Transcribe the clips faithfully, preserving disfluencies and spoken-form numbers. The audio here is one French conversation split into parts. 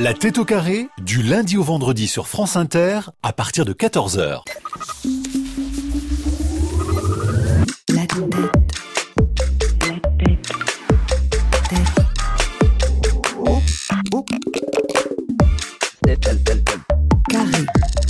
La tête au carré, du lundi au vendredi sur France Inter, à partir de quatorze heures. La tête. La tête. Tête. Oh. Oh. Tête, tête, tête, tête. Carré.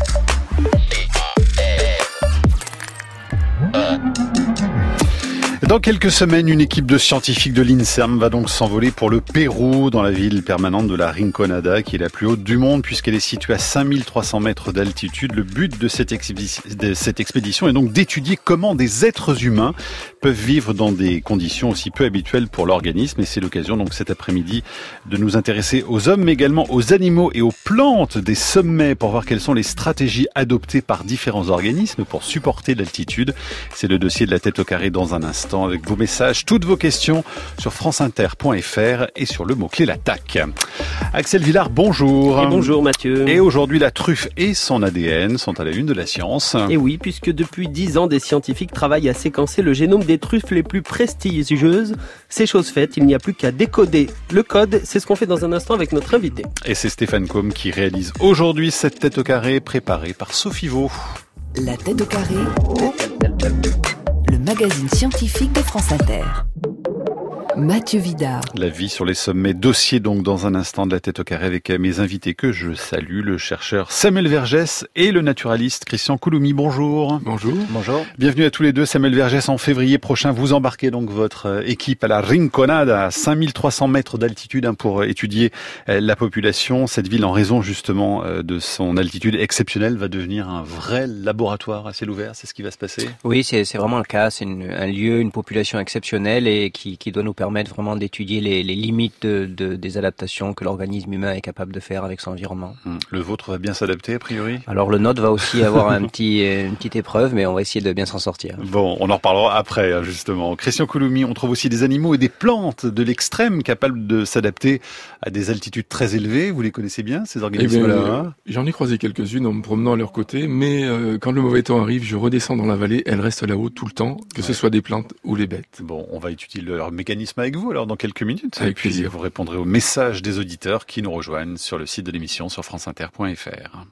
Dans quelques semaines, une équipe de scientifiques de l'INSERM va donc s'envoler pour le Pérou, dans la ville permanente de la Rinconada, qui est la plus haute du monde, puisqu'elle est située à cinq mille trois cents mètres d'altitude. Le but de cette, expi- de cette expédition est donc d'étudier comment des êtres humains peuvent vivre dans des conditions aussi peu habituelles pour l'organisme. Et c'est l'occasion donc cet après-midi de nous intéresser aux hommes, mais également aux animaux et aux plantes des sommets, pour voir quelles sont les stratégies adoptées par différents organismes pour supporter l'altitude. C'est le dossier de la tête au carré dans un instant, avec vos messages, toutes vos questions sur franceinter point f r et sur le mot-clé l'attaque. Axel Villard, bonjour. Et bonjour Mathieu. Et aujourd'hui, la truffe et son A D N sont à la une de la science. Et oui, puisque depuis dix ans, des scientifiques travaillent à séquencer le génome des truffes les plus prestigieuses. C'est chose faite, il n'y a plus qu'à décoder le code. C'est ce qu'on fait dans un instant avec notre invité. Et c'est Stéphane Combe qui réalise aujourd'hui cette tête au carré préparée par Sophie Vaux. La tête au carré. Le magazine scientifique de France Inter. Mathieu Vidard. La vie sur les sommets, dossier donc dans un instant de la tête au carré avec mes invités que je salue, le chercheur Samuel Vergès et le naturaliste Christian Couloumi. Bonjour. Bonjour. Bonjour. Bienvenue à tous les deux. Samuel Vergès, en février prochain, vous embarquez donc votre équipe à la Rinconada, à cinq mille trois cents mètres d'altitude, hein, pour étudier la population. Cette ville, en raison justement de son altitude exceptionnelle, va devenir un vrai laboratoire à ciel ouvert. C'est ce qui va se passer? Oui, c'est, c'est vraiment le cas. C'est une, un lieu, une population exceptionnelle et qui, qui doit nous permettre vraiment d'étudier les, les limites de, de, des adaptations que l'organisme humain est capable de faire avec son environnement. Le vôtre va bien s'adapter, a priori? Alors le nôtre va aussi avoir un petit, une petite épreuve, mais on va essayer de bien s'en sortir. Bon, on en reparlera après, justement. Christian Couloumi, on trouve aussi des animaux et des plantes de l'extrême capables de s'adapter à des altitudes très élevées. Vous les connaissez bien, ces organismes-là? Eh bien, j'en ai croisé quelques-unes en me promenant à leur côté, mais euh, quand le mauvais temps arrive, je redescends dans la vallée, elles restent là-haut tout le temps, que ouais. ce soit des plantes ou les bêtes. Bon, on va étudier leur mécanisme avec vous, alors, dans quelques minutes. Avec et puis, plaisir. Vous répondrez aux messages des auditeurs qui nous rejoignent sur le site de l'émission sur franceinter point f r.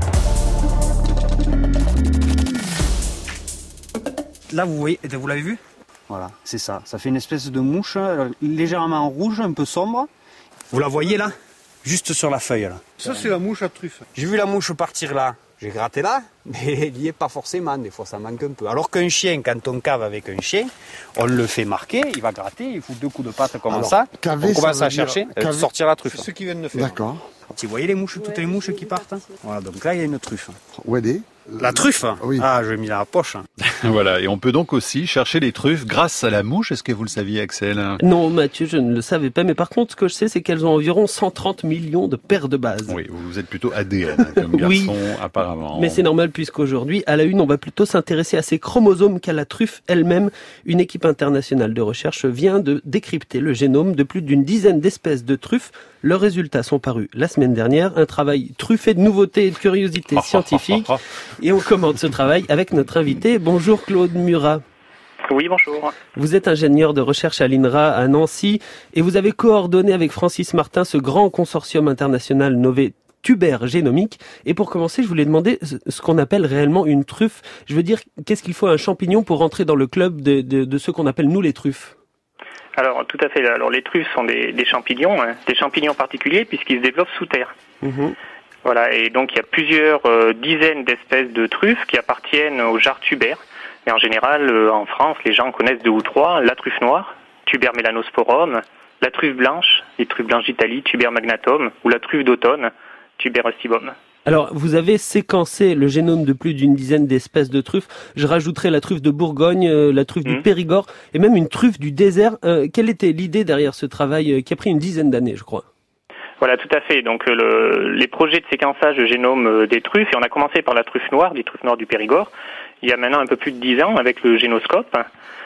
Là, vous voyez, vous l'avez vu? Voilà, c'est ça. Ça fait une espèce de mouche, légèrement rouge, un peu sombre. Vous la voyez là? Juste sur la feuille là. Ça, c'est la mouche à truffe. J'ai vu la mouche partir là. J'ai gratté là, mais il n'y est pas forcément, des fois ça manque un peu. Alors qu'un chien, quand on cave avec un chien, on le fait marquer, il va gratter, il fout deux coups de patte comme Alors, ça, caver, on commence à chercher, caver, sortir la truffe. C'est ce qu'ils viennent de faire. D'accord. Vous voyez les mouches, toutes les mouches qui partent? Voilà, donc là il y a une truffe. Où elle est? La truffe? Oui. Ah, je l'ai mis dans la poche. Voilà, et on peut donc aussi chercher les truffes grâce à la mouche. Est-ce que vous le saviez, Axel? Non, Mathieu, je ne le savais pas, mais par contre, ce que je sais, c'est qu'elles ont environ cent trente millions de paires de bases. Oui, vous êtes plutôt A D N, hein, comme garçon, oui, apparemment. Mais c'est normal, puisqu'aujourd'hui, à la une, on va plutôt s'intéresser à ces chromosomes qu'à la truffe elle-même. Une équipe internationale de recherche vient de décrypter le génome de plus d'une dizaine d'espèces de truffes. Leurs résultats sont parus la semaine dernière. Un travail truffé de nouveautés et de curiosités scientifiques. Et on commente ce travail avec notre invité. Bonjour Claude Murat. Oui, bonjour. Vous êtes ingénieur de recherche à l'I N R A à Nancy et vous avez coordonné avec Francis Martin ce grand consortium international nommé Tuber Génomique. Et pour commencer, je voulais demander ce qu'on appelle réellement une truffe. Je veux dire, qu'est-ce qu'il faut à un champignon pour rentrer dans le club de, de, de ce qu'on appelle nous les truffes? Alors, tout à fait. Alors, les truffes sont des, des champignons, hein, des champignons particuliers puisqu'ils se développent sous terre. Mmh. Voilà, et donc il y a plusieurs euh, dizaines d'espèces de truffes qui appartiennent au genre Tuber. Et en général, euh, en France, les gens connaissent deux ou trois. La truffe noire, Tuber melanosporum, la truffe blanche, les truffes blanches d'Italie, Tuber magnatum, ou la truffe d'automne, Tuber rusticum. Alors, vous avez séquencé le génome de plus d'une dizaine d'espèces de truffes. Je rajouterai la truffe de Bourgogne, euh, la truffe mmh. du Périgord et même une truffe du désert. Euh, quelle était l'idée derrière ce travail euh, qui a pris une dizaine d'années, je crois? Voilà, tout à fait. Donc, le, les projets de séquençage de génome euh, des truffes, et on a commencé par la truffe noire, des truffes noires du Périgord, il y a maintenant un peu plus de dix ans avec le génoscope.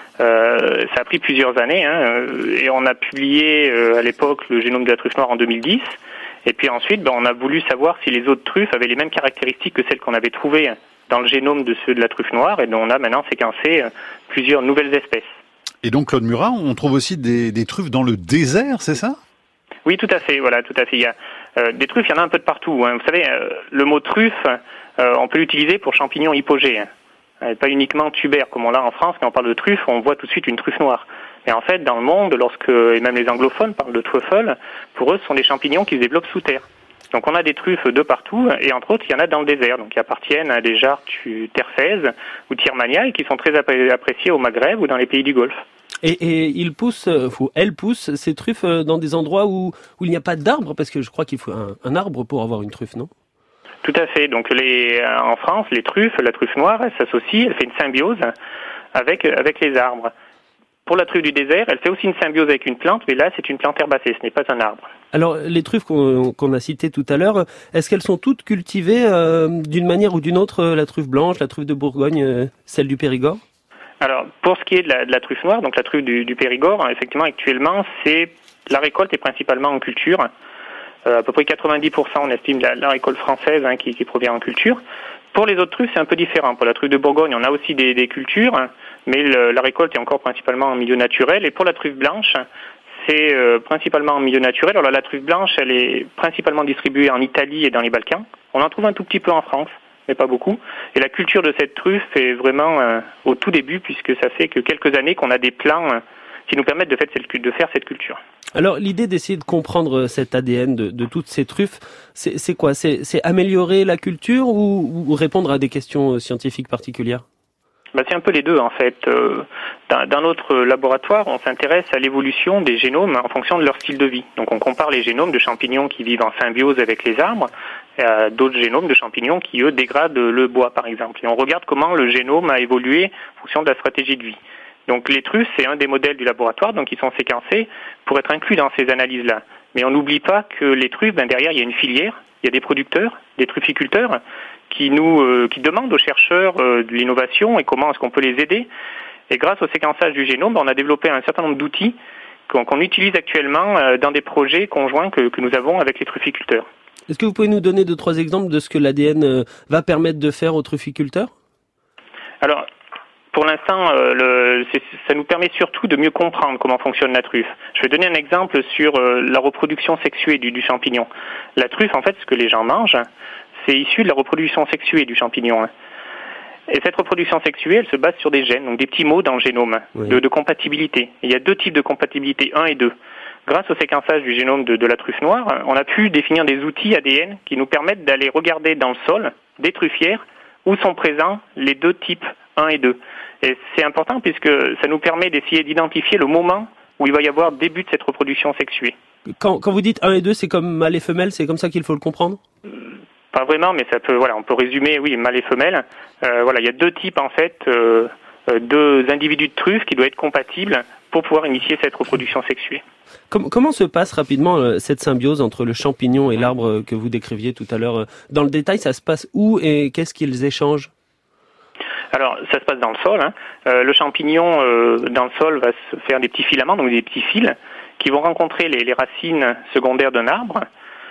Euh, ça a pris plusieurs années, hein, et on a publié euh, à l'époque le génome de la truffe noire en deux mille dix. Et puis ensuite, ben, on a voulu savoir si les autres truffes avaient les mêmes caractéristiques que celles qu'on avait trouvées dans le génome de ceux de la truffe noire, et donc on a maintenant séquencé euh, plusieurs nouvelles espèces. Et donc, Claude Murat, on trouve aussi des, des truffes dans le désert, c'est ça? Oui, tout à fait. Voilà, tout à fait. Il y a euh, des truffes, il y en a un peu de partout. Hein. Vous savez, euh, le mot truffe, euh, on peut l'utiliser pour champignons hypogées. Hein. Pas uniquement tubère comme on l'a en France. Quand on parle de truffe, on voit tout de suite une truffe noire. Mais en fait, dans le monde, lorsque et même les anglophones parlent de truffle, pour eux, ce sont des champignons qui se développent sous terre. Donc on a des truffes de partout, et entre autres, il y en a dans le désert, donc qui appartiennent à des jarres terfaises ou tiermaniae, qui sont très appréciées au Maghreb ou dans les pays du Golfe. Et, et ils poussent, ou elles poussent ces truffes dans des endroits où, où il n'y a pas d'arbre, parce que je crois qu'il faut un, un arbre pour avoir une truffe, non ? Tout à fait. Donc les, en France, les truffes, la truffe noire, elle s'associe, elle fait une symbiose avec, avec les arbres. Pour la truffe du désert, elle fait aussi une symbiose avec une plante, mais là, c'est une plante herbacée, ce n'est pas un arbre. Alors, les truffes qu'on, qu'on a citées tout à l'heure, est-ce qu'elles sont toutes cultivées euh, d'une manière ou d'une autre, la truffe blanche, la truffe de Bourgogne, euh, celle du Périgord ? Alors, pour ce qui est de la, de la truffe noire, donc la truffe du, du Périgord, hein, effectivement, actuellement, c'est la récolte est principalement en culture. Euh, à peu près quatre-vingt-dix pour cent, on estime, de la, la récolte française hein, qui, qui provient en culture. Pour les autres truffes, c'est un peu différent. Pour la truffe de Bourgogne, on a aussi des, des cultures, hein, mais le, la récolte est encore principalement en milieu naturel. Et pour la truffe blanche, c'est euh, principalement en milieu naturel. Alors la truffe blanche, elle est principalement distribuée en Italie et dans les Balkans. On en trouve un tout petit peu en France, mais pas beaucoup. Et la culture de cette truffe est vraiment euh, au tout début, puisque ça fait que quelques années qu'on a des plans euh, qui nous permettent de faire cette, de faire cette culture. Alors l'idée d'essayer de comprendre cet A D N de, de toutes ces truffes, c'est, c'est quoi ? c'est, c'est améliorer la culture ou, ou répondre à des questions scientifiques particulières ? Bah, c'est un peu les deux en fait. Euh, dans, dans notre laboratoire, on s'intéresse à l'évolution des génomes en fonction de leur style de vie. Donc on compare les génomes de champignons qui vivent en symbiose avec les arbres à d'autres génomes de champignons qui, eux, dégradent le bois par exemple. Et on regarde comment le génome a évolué en fonction de la stratégie de vie. Donc les truffes, c'est un des modèles du laboratoire, donc ils sont séquencés pour être inclus dans ces analyses-là. Mais on n'oublie pas que les truffes, ben derrière, il y a une filière, il y a des producteurs, des trufficulteurs qui nous euh, qui demandent aux chercheurs euh, de l'innovation et comment est-ce qu'on peut les aider. Et grâce au séquençage du génome, on a développé un certain nombre d'outils qu'on, qu'on utilise actuellement euh, dans des projets conjoints que, que nous avons avec les trufficulteurs. Est-ce que vous pouvez nous donner deux, trois exemples de ce que l'A D N va permettre de faire aux trufficulteurs ? Alors, pour l'instant, euh, le, c'est, ça nous permet surtout de mieux comprendre comment fonctionne la truffe. Je vais donner un exemple sur euh, la reproduction sexuée du, du champignon. La truffe, en fait, ce que les gens mangent, c'est issu de la reproduction sexuée du champignon. Hein. Et cette reproduction sexuée, elle se base sur des gènes, donc des petits mots dans le génome, oui. de, de compatibilité. Et il y a deux types de compatibilité, un et deux. Grâce au séquençage du génome de, de la truffe noire, on a pu définir des outils A D N qui nous permettent d'aller regarder dans le sol des truffières où sont présents les deux types un et deux. Et c'est important puisque ça nous permet d'essayer d'identifier le moment où il va y avoir début de cette reproduction sexuée. Quand, quand vous dites un et deux, c'est comme mâle et femelle, c'est comme ça qu'il faut le comprendre ? Pas vraiment, mais ça peut, voilà, on peut résumer, oui, mâle et femelle. Euh, voilà, il y a deux types en fait, euh, deux individus de truffes qui doivent être compatibles pour pouvoir initier cette reproduction sexuée. Comment, comment se passe rapidement euh, cette symbiose entre le champignon et l'arbre que vous décriviez tout à l'heure ? Dans le détail, ça se passe où et qu'est-ce qu'ils échangent ? Alors, ça se passe dans le sol. Hein. Euh, le champignon, euh, dans le sol, va se faire des petits filaments, donc des petits fils, qui vont rencontrer les, les racines secondaires d'un arbre.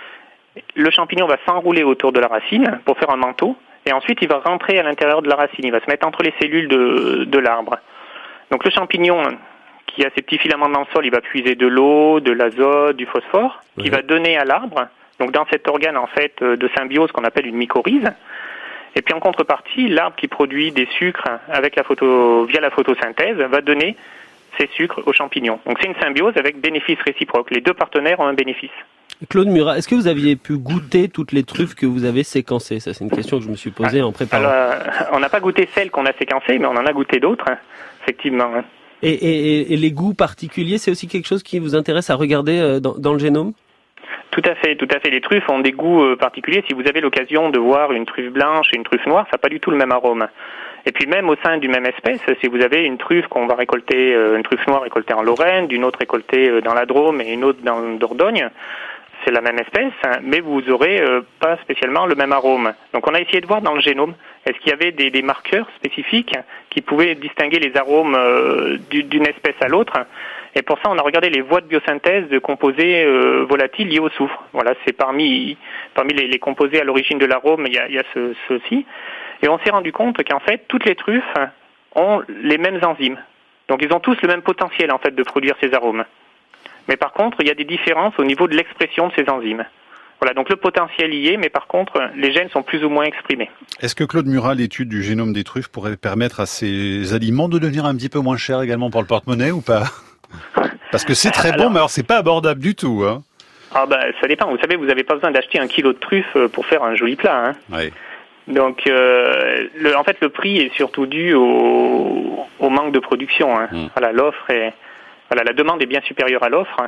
Le champignon va s'enrouler autour de la racine pour faire un manteau, et ensuite il va rentrer à l'intérieur de la racine, il va se mettre entre les cellules de, de l'arbre. Donc le champignon, qui a ces petits filaments dans le sol, il va puiser de l'eau, de l'azote, du phosphore, oui. qui va donner à l'arbre, donc dans cet organe en fait de symbiose qu'on appelle une mycorhize. Et puis en contrepartie, l'arbre qui produit des sucres avec la photo, via la photosynthèse va donner ces sucres aux champignons. Donc c'est une symbiose avec bénéfice réciproque. Les deux partenaires ont un bénéfice. Claude Murat, est-ce que vous aviez pu goûter toutes les truffes que vous avez séquencées ? Ça, c'est une question que je me suis posée en préparant. Alors, on n'a pas goûté celles qu'on a séquencées, mais on en a goûté d'autres, hein, effectivement. Et, et, et les goûts particuliers, c'est aussi quelque chose qui vous intéresse à regarder dans, dans le génome ? Tout à fait, tout à fait. Les truffes ont des goûts particuliers. Si vous avez l'occasion de voir une truffe blanche et une truffe noire, ça n'a pas du tout le même arôme. Et puis même au sein d'une même espèce, si vous avez une truffe qu'on va récolter, une truffe noire récoltée en Lorraine, d'une autre récoltée dans la Drôme et une autre dans le Dordogne, c'est la même espèce, mais vous aurez euh, pas spécialement le même arôme. Donc on a essayé de voir dans le génome, est-ce qu'il y avait des, des marqueurs spécifiques qui pouvaient distinguer les arômes euh, d'une espèce à l'autre. Et pour ça, on a regardé les voies de biosynthèse de composés euh, volatiles liés au soufre. Voilà, c'est parmi parmi les, les composés à l'origine de l'arôme, il y a, il y a ce, ceci. Et on s'est rendu compte qu'en fait, toutes les truffes ont les mêmes enzymes. Donc ils ont tous le même potentiel en fait de produire ces arômes. Mais par contre, il y a des différences au niveau de l'expression de ces enzymes. Voilà, donc le potentiel y est, mais par contre, les gènes sont plus ou moins exprimés. Est-ce que Claude Murat, l'étude du génome des truffes, pourrait permettre à ces aliments de devenir un petit peu moins chers également pour le porte-monnaie ou pas? Parce que c'est très alors, bon, mais alors c'est pas abordable du tout, hein. Ah bah ça dépend. Vous savez, vous n'avez pas besoin d'acheter un kilo de truffes pour faire un joli plat, hein. Oui. Donc, euh, le, en fait, le prix est surtout dû au, au manque de production, hein. Mmh. Voilà, l'offre est, voilà, la demande est bien supérieure à l'offre.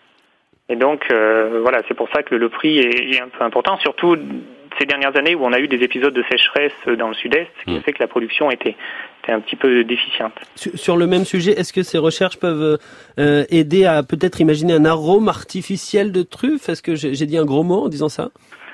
Et donc, euh, voilà, c'est pour ça que le prix est, est un peu important, surtout ces dernières années où on a eu des épisodes de sécheresse dans le sud-est, ce qui mmh. fait que la production était, était un petit peu déficiente. Sur, sur le même sujet, est-ce que ces recherches peuvent euh, aider à peut-être imaginer un arôme artificiel de truffe? Est-ce que j'ai, j'ai dit un gros mot en disant ça?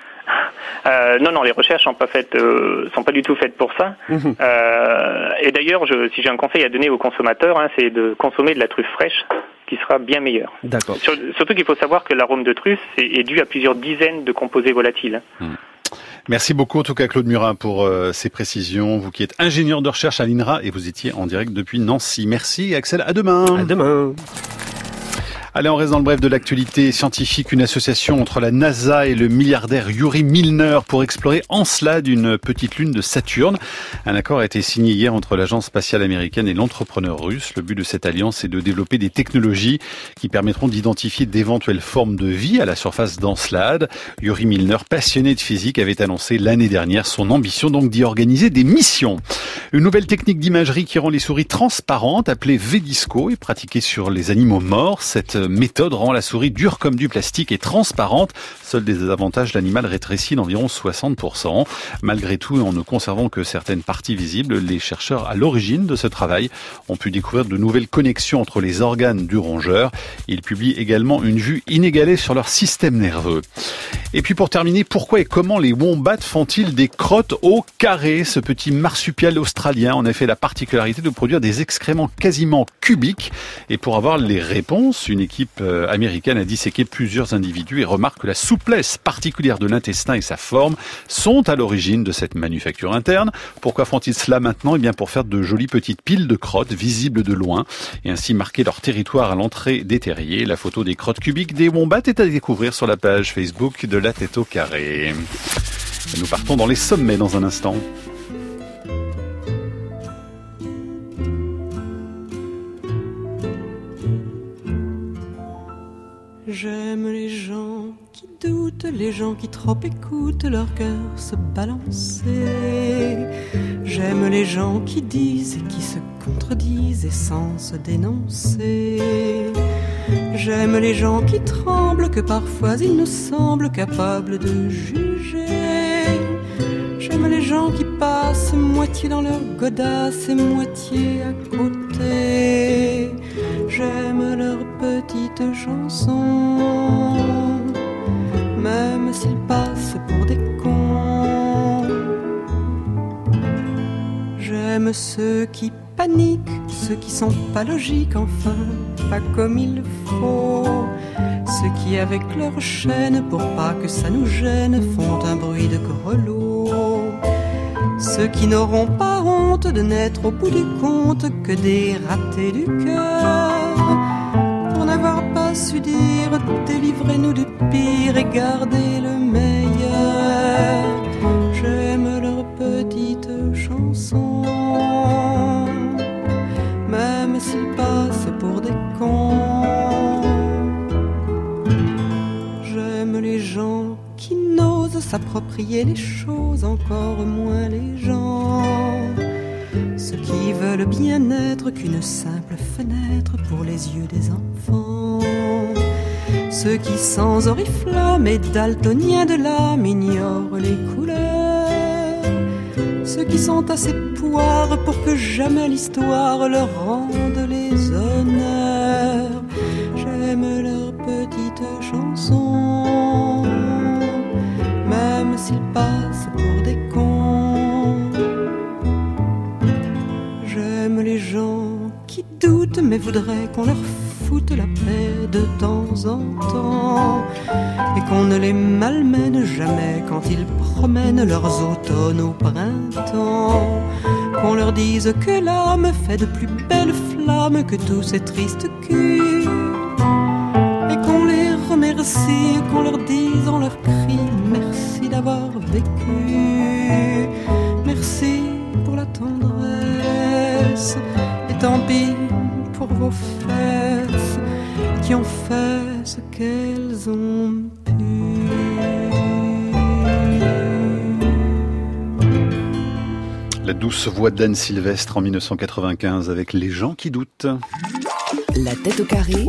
Euh, non, non, les recherches sont pas faites, euh, sont pas du tout faites pour ça. Mmh. Euh, et d'ailleurs, je, si j'ai un conseil à donner aux consommateurs, hein, c'est de consommer de la truffe fraîche, qui sera bien meilleur. D'accord. Sur, surtout qu'il faut savoir que l'arôme de truffe est, est dû à plusieurs dizaines de composés volatiles. Mmh. Merci beaucoup en tout cas Claude Murat pour euh, ces précisions. Vous qui êtes ingénieur de recherche à l'I N R A et vous étiez en direct depuis Nancy. Merci Axel, à demain. À demain. Allez, on reste dans le bref de l'actualité scientifique. Une association entre la NASA et le milliardaire Yuri Milner pour explorer Encelade, une petite lune de Saturne. Un accord a été signé hier entre l'agence spatiale américaine et l'entrepreneur russe. Le but de cette alliance est de développer des technologies qui permettront d'identifier d'éventuelles formes de vie à la surface d'Encelade. Yuri Milner, passionné de physique, avait annoncé l'année dernière son ambition donc d'y organiser des missions. Une nouvelle technique d'imagerie qui rend les souris transparentes, appelée Vedisco, est pratiquée sur les animaux morts. Cette méthode rend la souris dure comme du plastique et transparente. Seul désavantage, l'animal rétrécit d'environ soixante pour cent. Malgré tout, en ne conservant que certaines parties visibles, les chercheurs à l'origine de ce travail ont pu découvrir de nouvelles connexions entre les organes du rongeur. Ils publient également une vue inégalée sur leur système nerveux. Et puis pour terminer, pourquoi et comment les wombats font-ils des crottes au carré? Ce petit marsupial australien en a fait la particularité de produire des excréments quasiment cubiques. Et pour avoir les réponses, une équipe américaine a disséqué plusieurs individus et remarque que la souplesse particulière de l'intestin et sa forme sont à l'origine de cette manufacture interne. Pourquoi font-ils cela maintenant? Eh bien pour faire de jolies petites piles de crottes visibles de loin et ainsi marquer leur territoire à l'entrée des terriers. La photo des crottes cubiques des wombats est à découvrir sur la page Facebook de La Tête au Carré. Et nous partons dans les sommets dans un instant. J'aime les gens qui doutent, les gens qui trop écoutent leur cœur se balancer. J'aime les gens qui disent et qui se contredisent et sans se dénoncer. J'aime les gens qui tremblent, que parfois ils nous semblent capables de juger. J'aime les gens qui passent moitié dans leur godasse et moitié à côté. J'aime leurs petites chansons, même s'ils passent pour des cons. J'aime ceux qui paniquent, ceux qui sont pas logiques, enfin, pas comme il faut. Ceux qui avec leur chaîne, pour pas que ça nous gêne, font un bruit de grelot. Ceux qui n'auront pas honte de n'être au bout du compte que des ratés du cœur. Pour n'avoir pas su dire, délivrez-nous du pire et gardez le meilleur. J'aime leurs petites chansons, même s'ils passent pour des cons. J'aime les gens qui n'osent s'approprier les choses, encore moins les gens. Ceux qui veulent bien être qu'une simple fenêtre pour les yeux des enfants. Ceux qui sans oriflamme et daltoniens de l'âme ignorent les couleurs. Ceux qui sont assez poires pour que jamais l'histoire leur rende les honneurs. J'aime leurs petites chansons, même s'ils passent pour des cons. J'aime les gens qui doutent mais voudraient qu'on leur foute la paix de temps en temps et qu'on ne les malmène jamais quand ils promènent leurs automnes au printemps. Qu'on leur dise que l'âme fait de plus belles flammes que tous ces tristes culs merci, qu'on leur dise, on leur crie, merci d'avoir vécu, merci pour la tendresse, et tant pis pour vos fesses qui ont fait ce qu'elles ont pu. La douce voix d'Anne Sylvestre en dix-neuf cent quatre-vingt-quinze avec Les gens qui doutent. La tête au carré,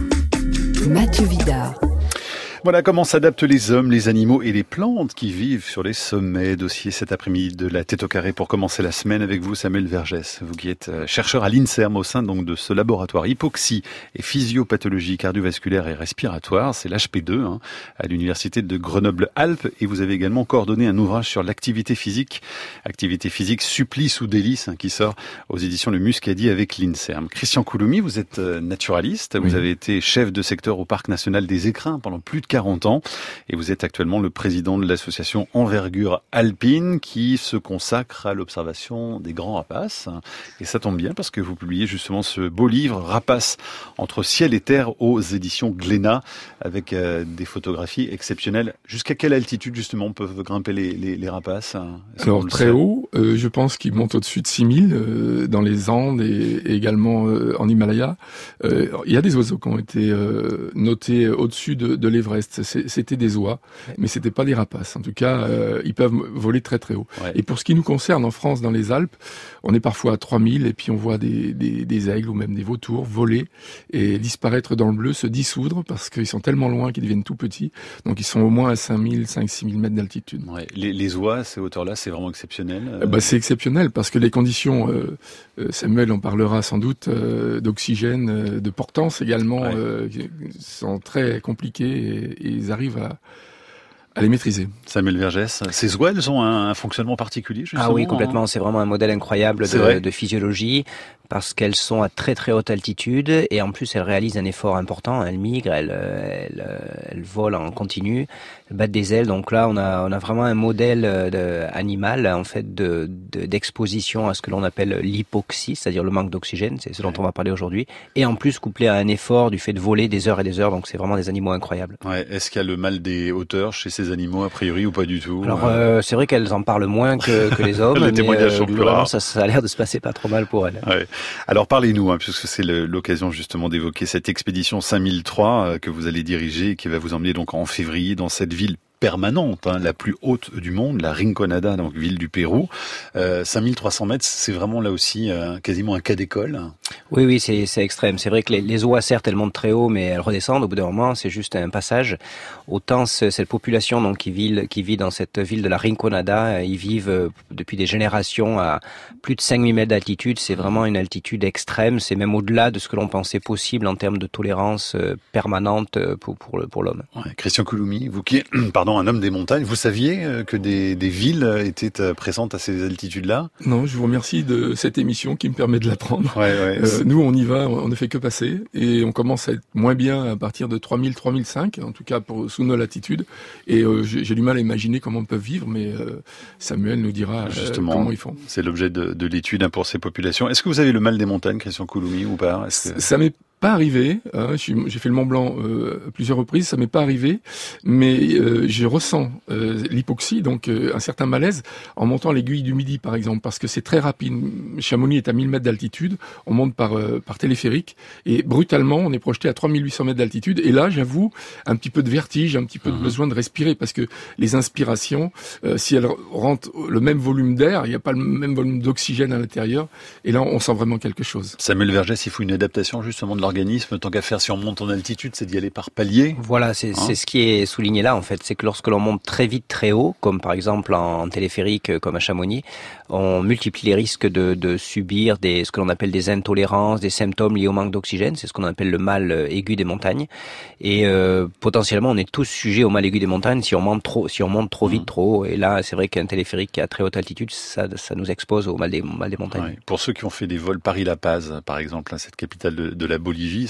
Mathieu Vidard. Voilà comment s'adaptent les hommes, les animaux et les plantes qui vivent sur les sommets. Dossier cet après-midi de la tête au carré pour commencer la semaine avec vous, Samuel Vergès. Vous qui êtes chercheur à l'INSERM au sein donc de ce laboratoire hypoxie et physiopathologie cardiovasculaire et respiratoire. C'est l'H P deux hein, à l'université de Grenoble-Alpes. Et vous avez également coordonné un ouvrage sur l'activité physique. Activité physique, supplice ou délice hein, qui sort aux éditions Le Muscadi avec l'INSERM. Christian Couloumi, vous êtes naturaliste. Vous oui. avez été chef de secteur au Parc national des Écrins pendant plus de quarante ans et vous êtes actuellement le président de l'association Envergure Alpine qui se consacre à l'observation des grands rapaces. Et ça tombe bien parce que vous publiez justement ce beau livre Rapaces entre ciel et terre aux éditions Glénat avec euh, des photographies exceptionnelles. Jusqu'à quelle altitude justement peuvent grimper les, les, les rapaces? Alors très haut, euh, je pense qu'ils montent au-dessus de six mille euh, dans les Andes et, et également euh, en Himalaya. Euh, il y a des oiseaux qui ont été euh, notés au-dessus de, de l'Everest. C'était des oies, mais c'était pas des rapaces. En tout cas, euh, ils peuvent voler très très haut. Ouais. Et pour ce qui nous concerne en France, dans les Alpes, on est parfois à trois mille et puis on voit des, des, des aigles ou même des vautours voler et disparaître dans le bleu, se dissoudre parce qu'ils sont tellement loin qu'ils deviennent tout petits. Donc ils sont au moins à cinq mille, cinq six mille mètres d'altitude. Ouais. Les, les oies à ces hauteurs-là, c'est vraiment exceptionnel. Euh... Bah, c'est exceptionnel parce que les conditions, euh, Samuel en parlera sans doute, euh, d'oxygène, euh, de portance également, ouais. euh, sont très compliquées et, et ils arrivent à, à les maîtriser. Samuel Vergès, ces oies, elles ont un, un fonctionnement particulier justement? Ah oui, complètement. C'est vraiment un modèle incroyable de, de physiologie parce qu'elles sont à très très haute altitude et en plus elles réalisent un effort important. Elles migrent, elles, elles, elles volent en continu, elles battent des ailes. Donc là, on a, on a vraiment un modèle de, animal en fait de, de, d'exposition à ce que l'on appelle l'hypoxie, c'est-à-dire le manque d'oxygène. C'est ce dont on va parler aujourd'hui. Et en plus couplé à un effort du fait de voler des heures et des heures. Donc c'est vraiment des animaux incroyables. Ouais. Est-ce qu'il y a le mal des hauteurs chez ces animaux a priori ou pas du tout? Alors euh, c'est vrai qu'elles en parlent moins que, que les hommes. Les témoignages mais, sont euh, plus rares. Ça, ça a l'air de se passer pas trop mal pour elles. Ouais. Alors parlez-nous, hein, puisque c'est le, l'occasion justement d'évoquer cette expédition cinq mille trois euh, que vous allez diriger et qui va vous emmener donc en février dans cette ville permanente, hein, la plus haute du monde, la Rinconada, donc ville du Pérou. Euh, cinq mille trois cents mètres, c'est vraiment là aussi euh, quasiment un cas d'école. Oui, oui, c'est, c'est extrême. C'est vrai que les, les oies, certes, elles montent très haut, mais elles redescendent. Au bout d'un moment, c'est juste un passage. Autant cette population donc qui vit, qui vit dans cette ville de la Rinconada, ils vivent depuis des générations à plus de cinq mille mètres d'altitude. C'est vraiment une altitude extrême. C'est même au-delà de ce que l'on pensait possible en termes de tolérance permanente pour, pour, pour l'homme. Ouais, Christian Couloumi, vous qui êtes, pardon, un homme des montagnes, vous saviez que des, des villes étaient présentes à ces altitudes-là? Non, je vous remercie de cette émission qui me permet de l'apprendre. Ouais, ouais. Euh, nous, on y va, on ne fait que passer et on commence à être moins bien à partir de trois mille, trois mille cinq, en tout cas pour, sous nos latitudes. Et euh, j'ai, j'ai du mal à imaginer comment on peut vivre, mais euh, Samuel nous dira justement euh, comment ils font. C'est l'objet de, de l'étude hein, pour ces populations. Est-ce que vous avez le mal des montagnes, Christian Couloumi, ou pas? Est-ce que... Ça m'est pas arrivé. Hein, j'ai fait le Mont Blanc euh, à plusieurs reprises, ça m'est pas arrivé, mais euh, je ressens euh, l'hypoxie, donc euh, un certain malaise en montant l'aiguille du Midi, par exemple, parce que c'est très rapide. Chamonix est à mille mètres d'altitude, on monte par euh, par téléphérique et brutalement on est projeté à trois mille huit cents mètres d'altitude. Et là, j'avoue, un petit peu de vertige, un petit peu mmh. de besoin de respirer, parce que les inspirations, euh, si elles rentrent le même volume d'air, il n'y a pas le même volume d'oxygène à l'intérieur. Et là, on sent vraiment quelque chose. Samuel Vergès, il faut une adaptation justement de l'organisme. Tant qu'à faire, si on monte en altitude, c'est d'y aller par paliers. Voilà, c'est, hein c'est ce qui est souligné là, en fait. C'est que lorsque l'on monte très vite, très haut, comme par exemple en, en téléphérique, comme à Chamonix, on multiplie les risques de, de subir des, ce que l'on appelle des intolérances, des symptômes liés au manque d'oxygène. C'est ce qu'on appelle le mal aigu des montagnes. Et euh, potentiellement, on est tous sujets au mal aigu des montagnes si on monte trop, si on monte trop vite, mmh. trop haut. Et là, c'est vrai qu'un téléphérique à très haute altitude, ça, ça nous expose au mal des, mal des montagnes. Ouais. Pour ceux qui ont fait des vols Paris-La Paz, par exemple, hein, cette capitale de, de la Bolivie, c'est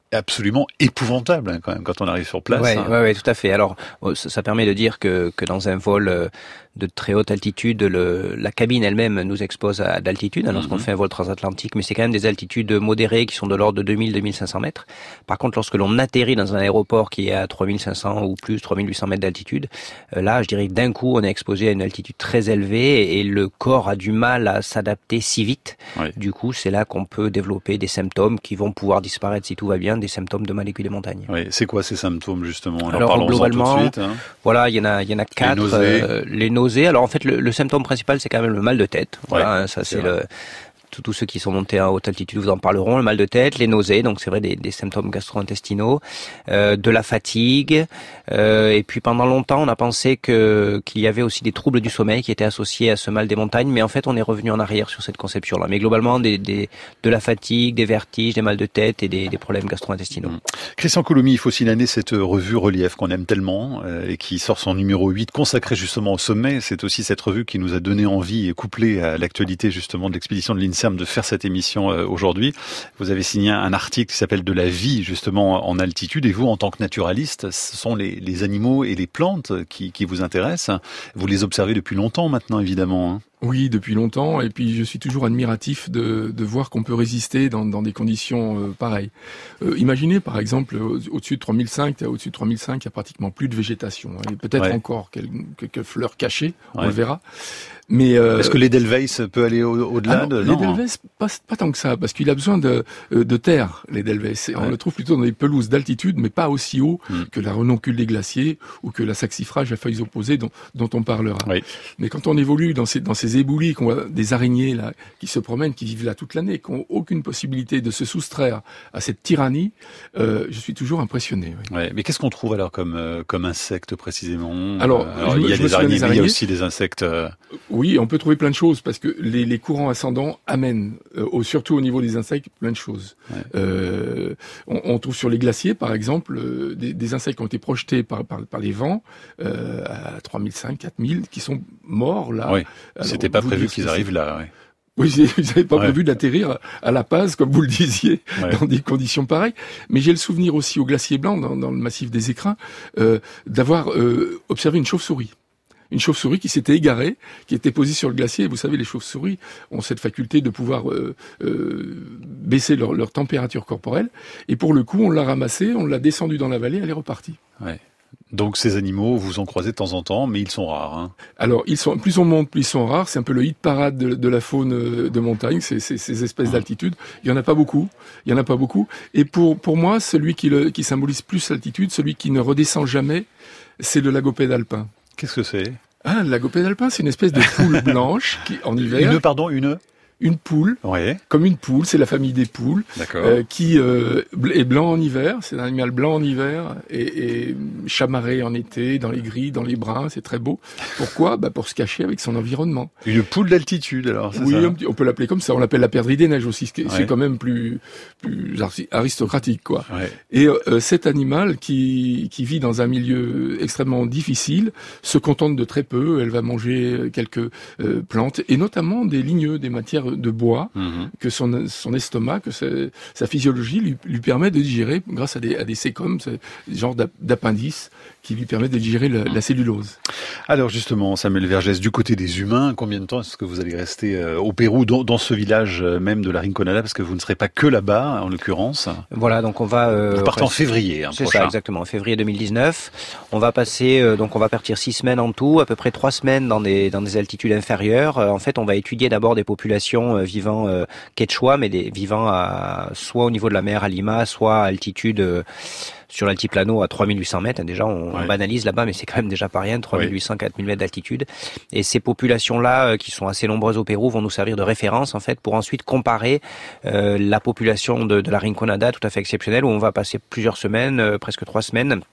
absolument épouvantable hein, quand même quand on arrive sur place. Ouais, hein. ouais, ouais, tout à fait. Alors, ça, ça permet de dire que, que dans un vol de très haute altitude, le, la cabine elle-même nous expose à d'altitude hein, lorsqu'on mm-hmm. fait un vol transatlantique, mais c'est quand même des altitudes modérées qui sont de l'ordre de deux mille à deux mille cinq cents mètres. Par contre, lorsque l'on atterrit dans un aéroport qui est à trois mille cinq cents ou plus, trois mille huit cents mètres d'altitude, euh, là, je dirais que d'un coup, on est exposé à une altitude très élevée et le corps a du mal à s'adapter si vite. Ouais. Du coup, c'est là qu'on peut développer des symptômes qui vont pouvoir disparaître si tout va bien, des symptômes de mal aiguille des montagnes. Oui, c'est quoi ces symptômes justement? Alors, Alors parlons-en globalement, tout de suite, hein. Voilà, il y en a, il y en a quatre. Les nausées. Euh, les nausées. Alors en fait, le, le symptôme principal, c'est quand même le mal de tête. Voilà, ouais, hein, ça c'est, c'est le. Tous ceux qui sont montés à haute altitude vous en parleront. Le mal de tête, les nausées, donc c'est vrai des, des symptômes gastro-intestinaux, euh, de la fatigue, euh, et puis pendant longtemps on a pensé que qu'il y avait aussi des troubles du sommeil qui étaient associés à ce mal des montagnes, mais en fait on est revenu en arrière sur cette conception-là. Mais globalement des, des de la fatigue, des vertiges, des mal de tête et des, des problèmes gastro-intestinaux. Mmh. Christian Coulommiers, il faut signaler cette revue Relief qu'on aime tellement euh, et qui sort son numéro huit consacré justement au sommet. C'est aussi cette revue qui nous a donné envie et couplé à l'actualité justement de l'expédition de l'INSERM de faire cette émission euh, aujourd'hui. Vous avez signé un article qui s'appelle De la vie justement en altitude et vous en tant que naturaliste, ce sont les, les animaux et les plantes qui, qui vous intéressent. Vous les observez depuis longtemps maintenant évidemment hein. Oui, depuis longtemps, et puis je suis toujours admiratif de, de voir qu'on peut résister dans, dans des conditions euh, pareilles. Euh, imaginez par exemple au, au-dessus de trois mille cinq, au-dessus de trois mille cinq, il y a pratiquement plus de végétation, hein, et peut-être ouais. encore quelques, quelques fleurs cachées, on ouais. le verra. Mais euh, est-ce que l'Edelweiss peut aller au, au-delà ah de non, l'Edelweiss pas, pas tant que ça, parce qu'il a besoin de, de terre, l'Edelweiss. Ouais. On le trouve plutôt dans les pelouses d'altitude, mais pas aussi haut mm. que la renoncule des glaciers ou que la saxifrage à feuilles opposées dont, dont on parlera. Oui. Mais quand on évolue dans ces, dans ces éboulis, qu'on voit des araignées là qui se promènent, qui vivent là toute l'année, qui n'ont aucune possibilité de se soustraire à cette tyrannie, euh, je suis toujours impressionné. Oui. Ouais, mais qu'est-ce qu'on trouve alors comme euh, comme insectes précisément? Alors, alors il y a des araignées, des araignées, mais il y a aussi des insectes. Euh... Oui, on peut trouver plein de choses parce que les, les courants ascendants amènent, euh, au, surtout au niveau des insectes, plein de choses. Ouais. Euh, on, on trouve sur les glaciers, par exemple, euh, des, des insectes qui ont été projetés par par, par les vents euh, à trois mille cinq, quatre mille, qui sont morts là. Oui. Alors, c'était pas prévu qu'ils arrivent là. Ouais. Oui, vous n'avez pas ouais. prévu d'atterrir à La Paz, comme vous le disiez, ouais. dans des conditions pareilles. Mais j'ai le souvenir aussi au glacier blanc, dans, dans le massif des Écrins, euh, d'avoir euh, observé une chauve-souris. Une chauve-souris qui s'était égarée, qui était posée sur le glacier. Et vous savez, les chauves-souris ont cette faculté de pouvoir euh, euh, baisser leur, leur température corporelle. Et pour le coup, on l'a ramassée, on l'a descendue dans la vallée, elle est repartie. Ouais. Donc ces animaux, vous en croisez de temps en temps, mais ils sont rares. Hein. Alors, ils sont, plus on monte, plus ils sont rares. C'est un peu le hit parade de, de la faune de montagne, c'est, c'est, ces espèces mmh. d'altitude. Il y en a pas beaucoup. Il y en a pas beaucoup. Et pour pour moi, celui qui, le, qui symbolise plus l'altitude, celui qui ne redescend jamais, c'est le lagopède alpin. Qu'est-ce que c'est? Ah, le lagopède alpin, c'est une espèce de poule blanche qui, en hiver. Une, pardon, une. Une poule, ouais. comme une poule, c'est la famille des poules, euh, qui euh, est blanc en hiver, c'est un animal blanc en hiver et, et chamarré en été, dans les gris, dans les bruns, c'est très beau. Pourquoi? Bah pour se cacher avec son environnement. Une poule d'altitude, alors. C'est oui, ça on, on peut l'appeler comme ça. On l'appelle la perdrix des neiges aussi, c'est ouais. quand même plus plus aristocratique, quoi. Ouais. Et euh, cet animal qui qui vit dans un milieu extrêmement difficile se contente de très peu. Elle va manger quelques euh, plantes et notamment des ligneux, des matières de bois, mmh. que son, son estomac, que sa, sa physiologie lui, lui permet de digérer grâce à des, à des sécoms, des genres d'appendices qui lui permettent de digérer la, la cellulose. Alors justement, Samuel Vergès, du côté des humains, combien de temps est-ce que vous allez rester euh, au Pérou, dans, dans ce village même de la Rinconada, parce que vous ne serez pas que là-bas, en l'occurrence? Voilà, donc on va... Euh, vous partez en février, hein, c'est prochain. Ça, exactement, en février deux mille dix-neuf. On va passer, euh, donc on va partir six semaines en tout, à peu près trois semaines dans des, dans des altitudes inférieures. Euh, en fait, on va étudier d'abord des populations euh, vivant euh, quechua, mais des vivant à, soit au niveau de la mer à Lima, soit à altitude... Euh, sur l'altiplano à trois mille huit cents mètres. Déjà, on, ouais. on banalise là-bas, mais c'est quand même déjà pas rien, trois mille huit cents, quatre mille mètres d'altitude. Et ces populations-là, qui sont assez nombreuses au Pérou, vont nous servir de référence, en fait, pour ensuite comparer euh, la population de, de la Rinconada, tout à fait exceptionnelle, où on va passer plusieurs semaines, euh, presque trois semaines,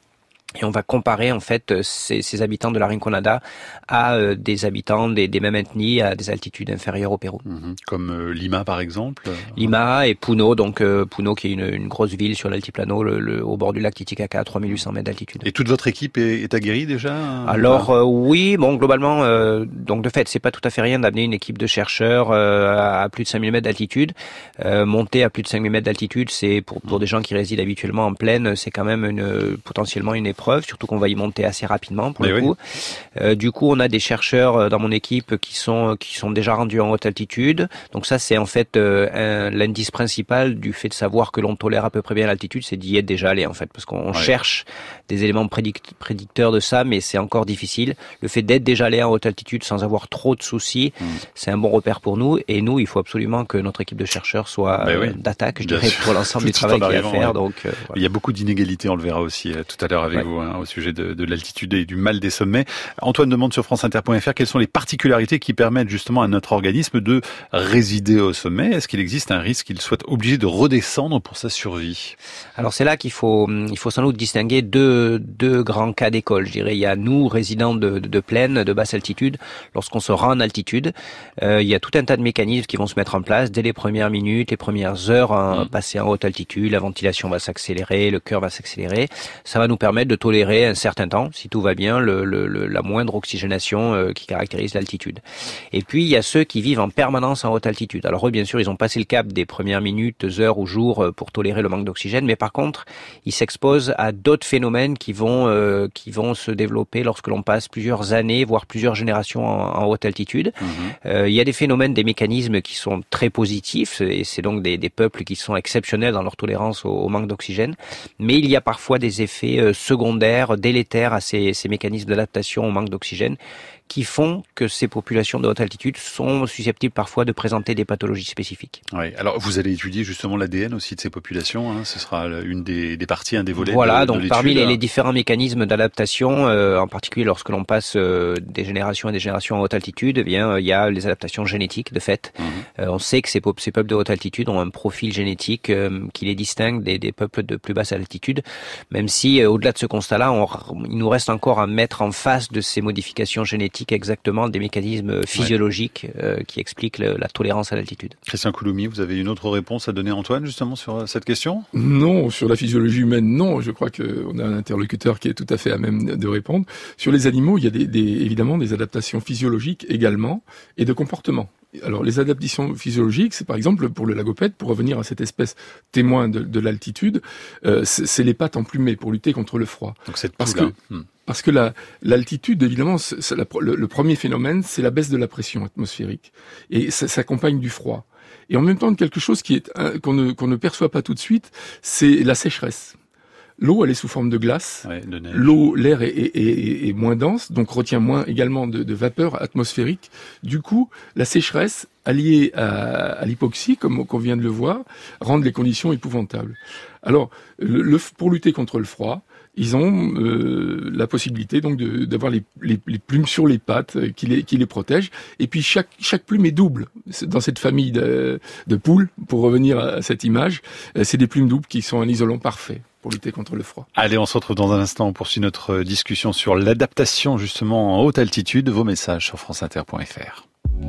Et on va comparer en fait ces, ces habitants de la Rinconada à euh, des habitants des, des mêmes ethnies à des altitudes inférieures au Pérou. Mmh, comme euh, Lima par exemple. Lima et Puno, donc euh, Puno qui est une, une grosse ville sur l'altiplano, le, le, au bord du lac Titicaca, à trois mille huit cents mètres d'altitude. Et toute votre équipe est, est aguerrie déjà? Alors euh, oui, bon globalement, euh, donc de fait c'est pas tout à fait rien d'amener une équipe de chercheurs euh, à plus de cinq mille mètres d'altitude. Euh, monter à plus de cinq mille mètres d'altitude, c'est pour, pour des gens qui résident habituellement en plaine, c'est quand même une, potentiellement une épreuve. Surtout qu'on va y monter assez rapidement pour Mais le oui. coup. Euh, du coup, on a des chercheurs dans mon équipe qui sont qui sont déjà rendus en haute altitude. Donc ça, c'est en fait euh, un, l'indice principal du fait de savoir que l'on tolère à peu près bien l'altitude, c'est d'y être déjà allé en fait, parce qu'on ouais. cherche des éléments prédict- prédicteurs de ça, mais c'est encore difficile. Le fait d'être déjà allé en haute altitude sans avoir trop de soucis, mmh. c'est un bon repère pour nous. Et nous, il faut absolument que notre équipe de chercheurs soit euh, oui. d'attaque, je dirais, pour l'ensemble du travail qu'il y a à faire. Ouais. Donc, euh, voilà. Il y a beaucoup d'inégalités, on le verra aussi euh, tout à l'heure avec ouais. vous. Hein, au sujet de, de l'altitude et du mal des sommets. Antoine demande sur franceinter point f r quelles sont les particularités qui permettent justement à notre organisme de résider au sommet. Est-ce qu'il existe un risque qu'il soit obligé de redescendre pour sa survie? Alors c'est là qu'il faut il faut sans doute distinguer deux deux grands cas d'école. Je dirais il y a nous résidents de, de, de plaine, de basse altitude. Lorsqu'on se rend en altitude, euh, il y a tout un tas de mécanismes qui vont se mettre en place dès les premières minutes, les premières heures hein, mmh. passées en haute altitude. La ventilation va s'accélérer, le cœur va s'accélérer. Ça va nous permettre de tolérer un certain temps, si tout va bien, le, le, le, la moindre oxygénation euh, qui caractérise l'altitude. Et puis, il y a ceux qui vivent en permanence en haute altitude. Alors eux, bien sûr, ils ont passé le cap des premières minutes, heures ou jours euh, pour tolérer le manque d'oxygène, mais par contre, ils s'exposent à d'autres phénomènes qui vont euh, qui vont se développer lorsque l'on passe plusieurs années, voire plusieurs générations en, en haute altitude. Mmh. Euh, il y a des phénomènes, des mécanismes qui sont très positifs, et c'est donc des, des peuples qui sont exceptionnels dans leur tolérance au, au manque d'oxygène, mais il y a parfois des effets euh, secondaires, délétères à ces, ces mécanismes d'adaptation au manque d'oxygène qui font que ces populations de haute altitude sont susceptibles parfois de présenter des pathologies spécifiques. Oui. Alors vous allez étudier justement l'A D N aussi de ces populations, hein. Ce sera une des, des parties, un des volets voilà, de, donc de l'étude. Parmi les, les différents mécanismes d'adaptation, euh, en particulier lorsque l'on passe euh, des générations et des générations à haute altitude, eh bien euh, il y a les adaptations génétiques de fait. Mmh. Euh, on sait que ces, ces peuples de haute altitude ont un profil génétique euh, qui les distingue des, des peuples de plus basse altitude, même si euh, au-delà de ce constat-là, on, il nous reste encore à mettre en face de ces modifications génétiques exactement des mécanismes physiologiques ouais. euh, qui expliquent le, la tolérance à l'altitude. Christian Coulommiers, vous avez une autre réponse à donner à Antoine justement sur cette question? Non, sur la physiologie humaine, non. Je crois qu'on a un interlocuteur qui est tout à fait à même de répondre. Sur les animaux, il y a des, des, évidemment des adaptations physiologiques également et de comportement. Alors les adaptations physiologiques, c'est par exemple pour le lagopède, pour revenir à cette espèce témoin de, de l'altitude, euh, c'est, c'est les pattes emplumées pour lutter contre le froid. Donc c'est parce que là. Hmm. Parce que la, l'altitude, évidemment, c'est, c'est la, le, le premier phénomène, c'est la baisse de la pression atmosphérique, et ça s'accompagne du froid. Et en même temps, quelque chose qui est qu'on ne qu'on ne perçoit pas tout de suite, c'est la sécheresse. L'eau, elle est sous forme de glace. Ouais, de neige. L'eau, l'air est, est, est, est moins dense, donc retient moins également de, de vapeur atmosphérique. Du coup, la sécheresse, alliée à, à l'hypoxie, comme qu'on vient de le voir, rend les conditions épouvantables. Alors, le, le, pour lutter contre le froid, ils ont euh, la possibilité donc de, d'avoir les, les, les plumes sur les pattes euh, qui les, qui les protègent. Et puis chaque, chaque plume est double. Dans cette famille de, de poules, pour revenir à cette image, euh, c'est des plumes doubles qui sont un isolant parfait pour lutter contre le froid. Allez, on se retrouve dans un instant. On poursuit notre discussion sur l'adaptation justement en haute altitude. Vos messages sur franceinter point f r.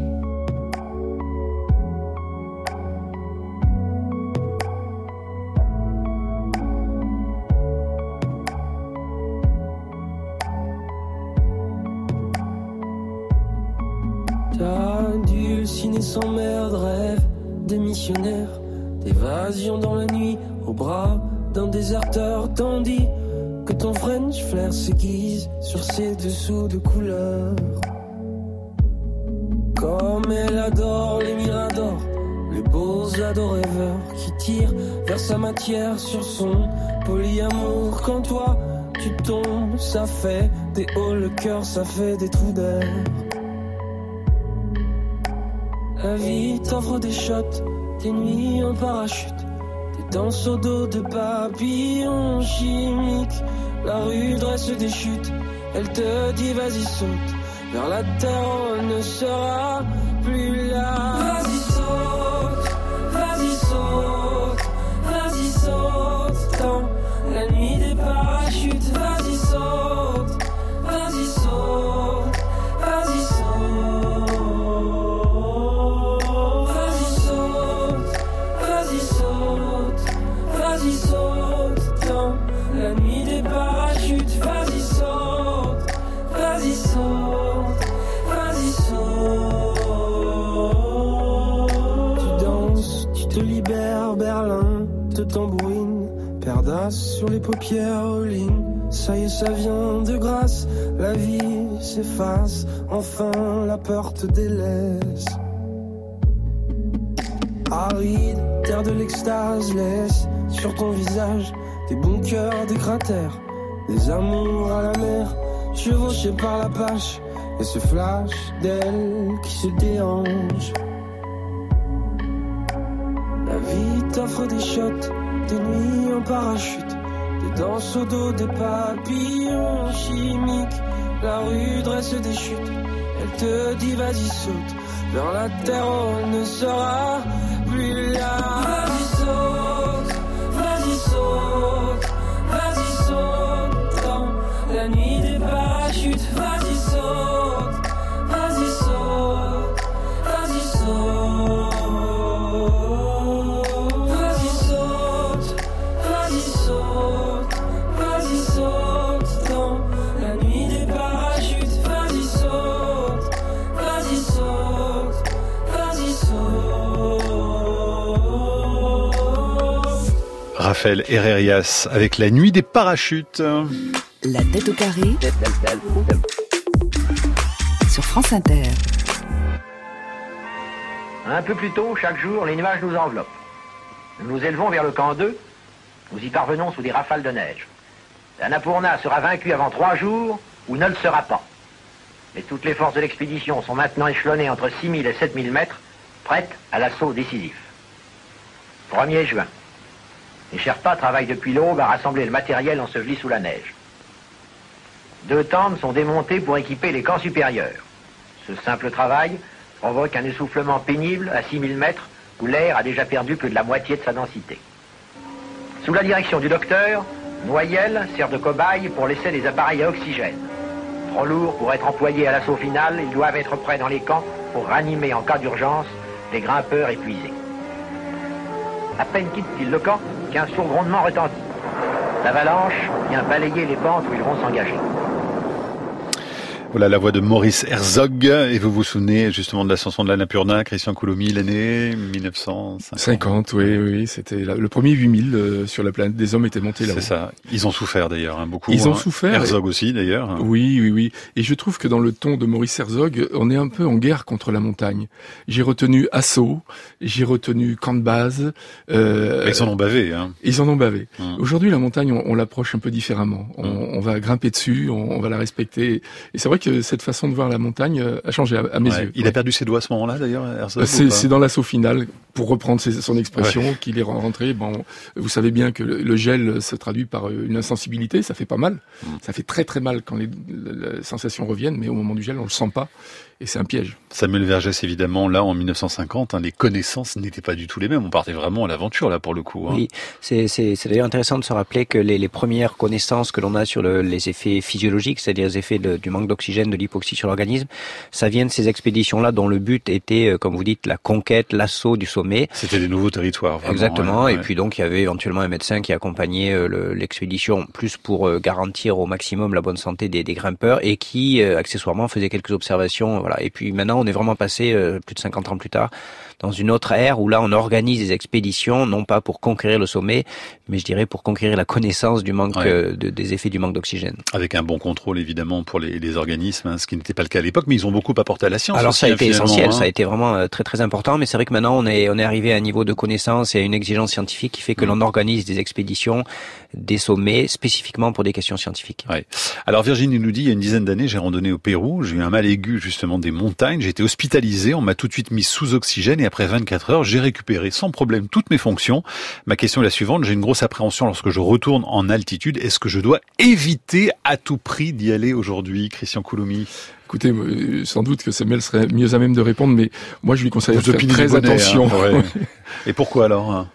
T'as dulciné sans merde, rêve de missionnaire, d'évasion dans la nuit, au bras d'un déserteur, tandis que ton French flair s'aiguise sur ses dessous de couleur. Comme elle adore les miradors, les beaux ados rêveurs qui tirent vers sa matière sur son polyamour. Quand toi tu tombes, ça fait des hauts, le cœur ça fait des trous d'air. La vie t'offre des shots, des nuits en parachute, des danses au dos de papillons chimiques. La rue dresse des chutes, elle te dit vas-y saute, vers la terre on ne sera plus là. Vas-y saute, vas-y saute, vas-y saute, dans la nuit des parachutes. Vas-y saute, saute, vas-y saute, vas-y saute, vas-y saute, vas-y saute, vas-y saute dans la nuit des parachutes, vas-y saute, vas-y saute, vas-y saute. Tu danses, tu te libères, Berlin te tambourine, perdas sur les paupières, ligne. Ça y est, ça vient de grâce, la vie s'efface, enfin la peur te délaisse. Aride, terre de l'extase, laisse sur ton visage des bons cœurs, des cratères, des amours à la mer, chevauchés par la pâche, et ce flash d'elle qui se déhanche. La vie t'offre des shots, des nuits en parachute, des danses au dos, des papillons chimiques. La rue dresse des chutes, elle te dit vas-y saute, vers la terre on ne sera plus là. Vas-y saute, vas-y saute, vas-y saute dans la nuit des parachutes, vas-y saute, vas-y saute, vas-y saute. Raphaël Herrerias avec La Nuit des Parachutes. La tête au carré sur France Inter. Un peu plus tôt, chaque jour, les nuages nous enveloppent. Nous nous élevons vers le camp deux. Nous y parvenons sous des rafales de neige. L'Annapurna sera vaincue avant trois jours ou ne le sera pas. Mais toutes les forces de l'expédition sont maintenant échelonnées entre six mille et sept mille mètres, prêtes à l'assaut décisif. premier juin. Les Sherpas travaillent depuis l'aube à rassembler le matériel enseveli sous la neige. Deux tentes sont démontées pour équiper les camps supérieurs. Ce simple travail provoque un essoufflement pénible à six mille mètres où l'air a déjà perdu plus de la moitié de sa densité. Sous la direction du docteur, Noyel sert de cobaye pour l'essai des appareils à oxygène. Trop lourds pour être employés à l'assaut final, ils doivent être prêts dans les camps pour ranimer en cas d'urgence les grimpeurs épuisés. À peine quitte-t-il le camp qu'un sourd grondement retentit. L'avalanche vient balayer les pentes où ils vont s'engager. Voilà la voix de Maurice Herzog. Et vous vous souvenez justement de l'ascension de l'Annapurna, Christian Coulommiers, l'année mille neuf cent cinquante. cinquante, oui, oui, c'était le premier huit mille euh, sur la planète. Des hommes étaient montés là-haut. C'est ça. Ils ont souffert d'ailleurs, hein, beaucoup. Ils ont hein. souffert. Herzog et... aussi d'ailleurs. Oui, oui, oui. Et je trouve que dans le ton de Maurice Herzog, on est un peu en guerre contre la montagne. J'ai retenu assaut, j'ai retenu camp de base. Euh, ils en ont bavé. Hein. Ils en ont bavé. Hum. Aujourd'hui, la montagne, on, on l'approche un peu différemment. On, hum. on va grimper dessus, on, on va la respecter. Et c'est vrai que cette façon de voir la montagne a changé à, à mes ouais. yeux. Il ouais. a perdu ses doigts à ce moment-là d'ailleurs, Herzog. C'est, c'est dans l'assaut final, pour reprendre ses, son expression, ouais. qu'il est rentré. Bon, vous savez bien que le, le gel se traduit par une insensibilité, ça fait pas mal. Mm. Ça fait très très mal quand les, les sensations reviennent, mais au moment du gel, on le sent pas. Et c'est un piège. Samuel Vergès, évidemment, là, en mille neuf cent cinquante, hein, les connaissances n'étaient pas du tout les mêmes. On partait vraiment à l'aventure, là, pour le coup. Hein. Oui, c'est, c'est, c'est d'ailleurs intéressant de se rappeler que les, les premières connaissances que l'on a sur le, les effets physiologiques, c'est-à-dire les effets de, du manque d'oxygène, de l'hypoxie sur l'organisme, ça vient de ces expéditions-là dont le but était, comme vous dites, la conquête, l'assaut du sommet. C'était des nouveaux territoires. Vraiment, exactement. Ouais, et ouais. puis donc, il y avait éventuellement un médecin qui accompagnait le, l'expédition, plus pour euh, garantir au maximum la bonne santé des, des grimpeurs et qui, euh, accessoirement, faisait quelques observations. Voilà. Et puis maintenant, on est vraiment passé, euh, plus de cinquante ans plus tard, dans une autre ère où là, on organise des expéditions, non pas pour conquérir le sommet, mais je dirais pour conquérir la connaissance du manque, ouais. euh, de, des effets du manque d'oxygène. Avec un bon contrôle, évidemment, pour les, les organismes, hein, ce qui n'était pas le cas à l'époque, mais ils ont beaucoup apporté à la science. Alors aussi, ça a été essentiel, hein. ça a été vraiment euh, très très important, mais c'est vrai que maintenant, on est, on est arrivé à un niveau de connaissance et à une exigence scientifique qui fait que mmh. l'on organise des expéditions, des sommets, spécifiquement pour des questions scientifiques. Ouais. Alors Virginie nous dit, il y a une dizaine d'années, j'ai randonné au Pérou, j'ai eu un mal aigu, justement, des montagnes, j'ai été hospitalisé, on m'a tout de suite mis sous oxygène et après vingt-quatre heures, j'ai récupéré sans problème toutes mes fonctions. Ma question est la suivante, j'ai une grosse appréhension lorsque je retourne en altitude. Est-ce que je dois éviter à tout prix d'y aller aujourd'hui, Christian Coulommiers? Écoutez, sans doute que Samuel serait mieux à même de répondre, mais moi je lui conseille de faire très bonnet, attention. Hein, ouais. Et pourquoi alors?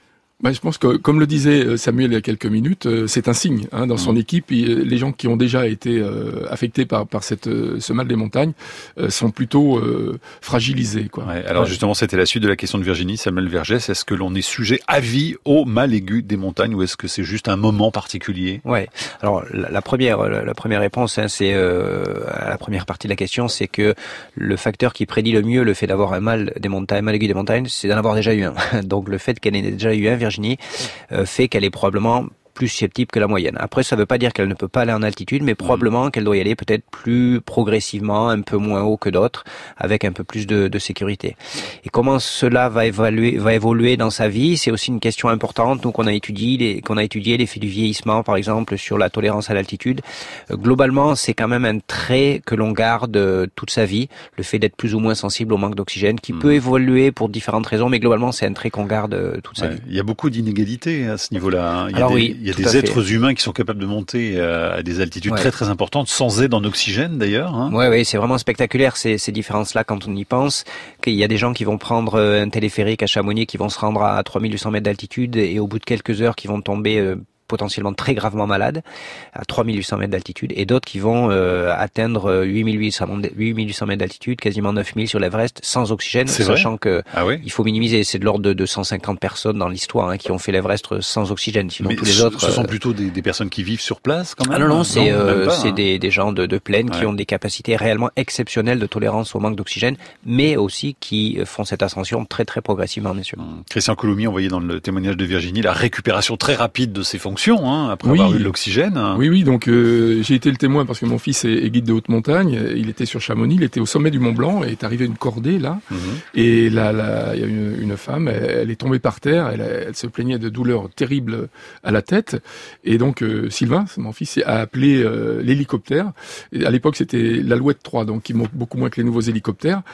Bah, je pense que, comme le disait Samuel il y a quelques minutes, c'est un signe. Hein, dans son mmh. équipe, les gens qui ont déjà été euh, affectés par, par cette, ce mal des montagnes euh, sont plutôt euh, fragilisés. Quoi. Ouais, alors ouais. justement, c'était la suite de la question de Virginie, Samuel Vergès. Est-ce que l'on est sujet à vie au mal aigu des montagnes ou est-ce que c'est juste un moment particulier? Ouais. Alors la, la première, la, la première réponse, hein, c'est euh, à la première partie de la question, c'est que le facteur qui prédit le mieux le fait d'avoir un mal des montagnes, un mal aigu des montagnes, c'est d'en avoir déjà eu un. Donc le fait qu'elle ait déjà eu un, Virginie, euh, fait qu'elle est probablement plus susceptible que la moyenne. Après, ça ne veut pas dire qu'elle ne peut pas aller en altitude, mais probablement qu'elle doit y aller peut-être plus progressivement, un peu moins haut que d'autres, avec un peu plus de, de sécurité. Et comment cela va évaluer, va évoluer dans sa vie, c'est aussi une question importante. Donc, on a étudié les, qu'on a étudié l'effet du vieillissement, par exemple, sur la tolérance à l'altitude. Euh, globalement, c'est quand même un trait que l'on garde euh, toute sa vie, le fait d'être plus ou moins sensible au manque d'oxygène, qui mmh. peut évoluer pour différentes raisons, mais globalement, c'est un trait qu'on garde euh, toute sa ouais, vie. Il y a beaucoup d'inégalités à ce niveau-là. Hein. Il y Alors a des, oui. Il y a des êtres fait. humains qui sont capables de monter à des altitudes ouais. très très importantes, sans aide en oxygène d'ailleurs. Hein. Ouais, ouais, c'est vraiment spectaculaire ces, ces différences-là quand on y pense. Qu'il y a des gens qui vont prendre un téléphérique à Chamonix, qui vont se rendre à trois mille huit cents mètres d'altitude et au bout de quelques heures, qui vont tomber euh, potentiellement très gravement malades à trois mille huit cents mètres d'altitude, et d'autres qui vont euh, atteindre huit mille huit cents mètres d'altitude, quasiment neuf mille sur l'Everest, sans oxygène, c'est sachant vrai que ah oui il faut minimiser, c'est de l'ordre de deux cent cinquante personnes dans l'histoire hein, qui ont fait l'Everest sans oxygène. Sinon, mais tous les autres, ce sont euh... plutôt des, des personnes qui vivent sur place quand même. Ah non, non, c'est, non, euh, pas, c'est hein. des, des gens de, de plaine ouais. qui ont des capacités réellement exceptionnelles de tolérance au manque d'oxygène, mais aussi qui font cette ascension très très progressivement, bien sûr. Hum. Christian Coulommiers, on voyait dans le témoignage de Virginie la récupération très rapide de ses fonctions hein, après oui. avoir eu de l'oxygène. Oui, oui, donc euh, j'ai été le témoin parce que mon fils est, est guide de haute montagne. Il était sur Chamonix, il était au sommet du Mont Blanc et est arrivé une cordée là. Mm-hmm. Et là, là, il y a une, une femme, elle, elle est tombée par terre, elle, elle se plaignait de douleurs terribles à la tête. Et donc euh, Sylvain, mon fils, a appelé euh, l'hélicoptère. Et à l'époque, c'était l'Alouette trois, donc qui monte beaucoup moins que les nouveaux hélicoptères.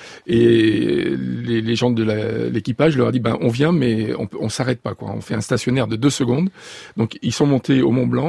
Et les, les gens de la, l'équipage leur a dit, ben on vient, mais on, on s'arrête pas, quoi. On fait un stationnaire de deux secondes. Donc ils sont montés au Mont Blanc.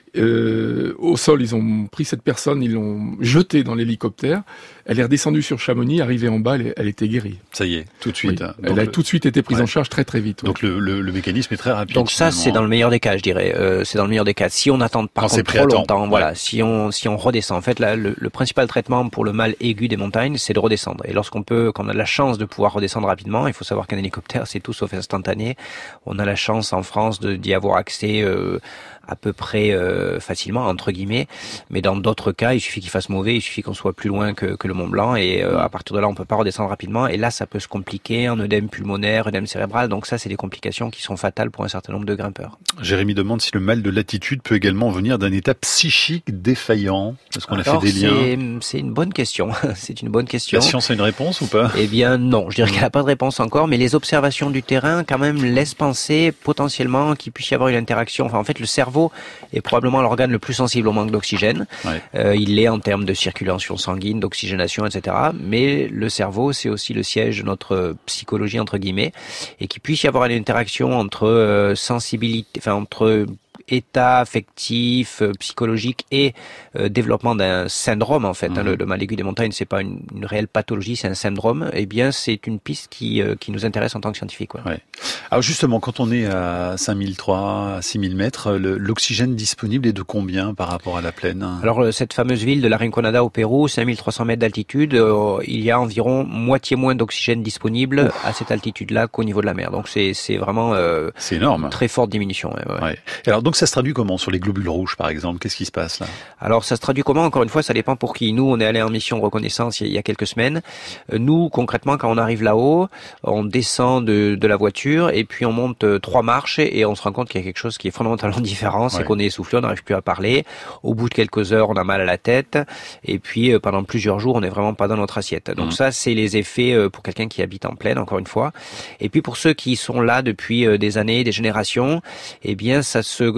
Euh, au sol, ils ont pris cette personne, ils l'ont jetée dans l'hélicoptère. Elle est redescendue sur Chamonix, arrivée en bas, elle, elle était guérie. Ça y est, tout de suite. Oui. Hein. Elle a le... tout de suite été prise ouais. en charge très très vite. Ouais. Donc le, le, le mécanisme est très rapide. Donc ça, finalement. c'est dans le meilleur des cas, je dirais. Euh, c'est dans le meilleur des cas. Si on attend par Quand contre trop longtemps, ouais. voilà, si on si on redescend. En fait, là, le, le principal traitement pour le mal aigu des montagnes, c'est de redescendre. Et lorsqu'on peut, quand on a de la chance de pouvoir redescendre rapidement, il faut savoir qu'un hélicoptère, c'est tout sauf instantané. On a la chance en France de, d'y avoir accès euh, à peu près euh, facilement, entre guillemets. Mais dans d'autres cas, il suffit qu'il fasse mauvais, il suffit qu'on soit plus loin que, que le Mont Blanc, et euh, à partir de là, on peut pas redescendre rapidement. Et là, ça peut se compliquer en œdème pulmonaire, œdème cérébral. Donc ça, c'est des complications qui sont fatales pour un certain nombre de grimpeurs. Jérémy demande si le mal de l'attitude peut également venir d'un état psychique défaillant. Est-ce qu'on Alors, a fait des liens c'est, c'est une bonne question. C'est une bonne question. La science a une réponse ou pas Eh bien, non. Je dirais qu'elle n'a pas de réponse encore, mais les observations du terrain, quand même, laissent penser potentiellement qu'il puisse y avoir une interaction. Enfin, en fait, le cerveau est probablement l'organe le plus sensible au manque d'oxygène. Ouais. Euh, il l'est en termes de circulation sanguine, d'oxygénation, et cetera. Mais le cerveau, c'est aussi le siège de notre psychologie, entre guillemets, et qu'il puisse y avoir une interaction entre euh, sensibilité, enfin entre état affectif, euh, psychologique et euh, développement d'un syndrome en fait. Mmh. Hein, le, le mal aigu des montagnes, c'est pas une, une réelle pathologie, c'est un syndrome. Eh bien, c'est une piste qui euh, qui nous intéresse en tant que scientifique. Ouais. Ouais. Alors justement, quand on est à cinq mille trois, à six mille mètres, le, l'oxygène disponible est de combien par rapport à la plaine ? Alors cette fameuse ville de la Rinconada au Pérou, cinq mille trois cents mètres d'altitude, euh, il y a environ moitié moins d'oxygène disponible Ouf. à cette altitude-là qu'au niveau de la mer. Donc c'est c'est vraiment euh, c'est énorme. Très forte diminution. Ouais, ouais. Ouais. Alors donc ça se traduit comment sur les globules rouges par exemple ? Qu'est-ce qui se passe là ? Alors ça se traduit comment ? Encore une fois, ça dépend pour qui. Nous, on est allé en mission de reconnaissance il y a quelques semaines. Nous, concrètement, quand on arrive là-haut, on descend de, de la voiture et puis on monte trois marches et on se rend compte qu'il y a quelque chose qui est fondamentalement différent, c'est ouais. qu'on est essoufflé, on n'arrive plus à parler. Au bout de quelques heures, on a mal à la tête et puis pendant plusieurs jours, on n'est vraiment pas dans notre assiette. Donc mmh. ça, c'est les effets pour quelqu'un qui habite en plaine, encore une fois. Et puis pour ceux qui sont là depuis des années, des générations, eh bien ça se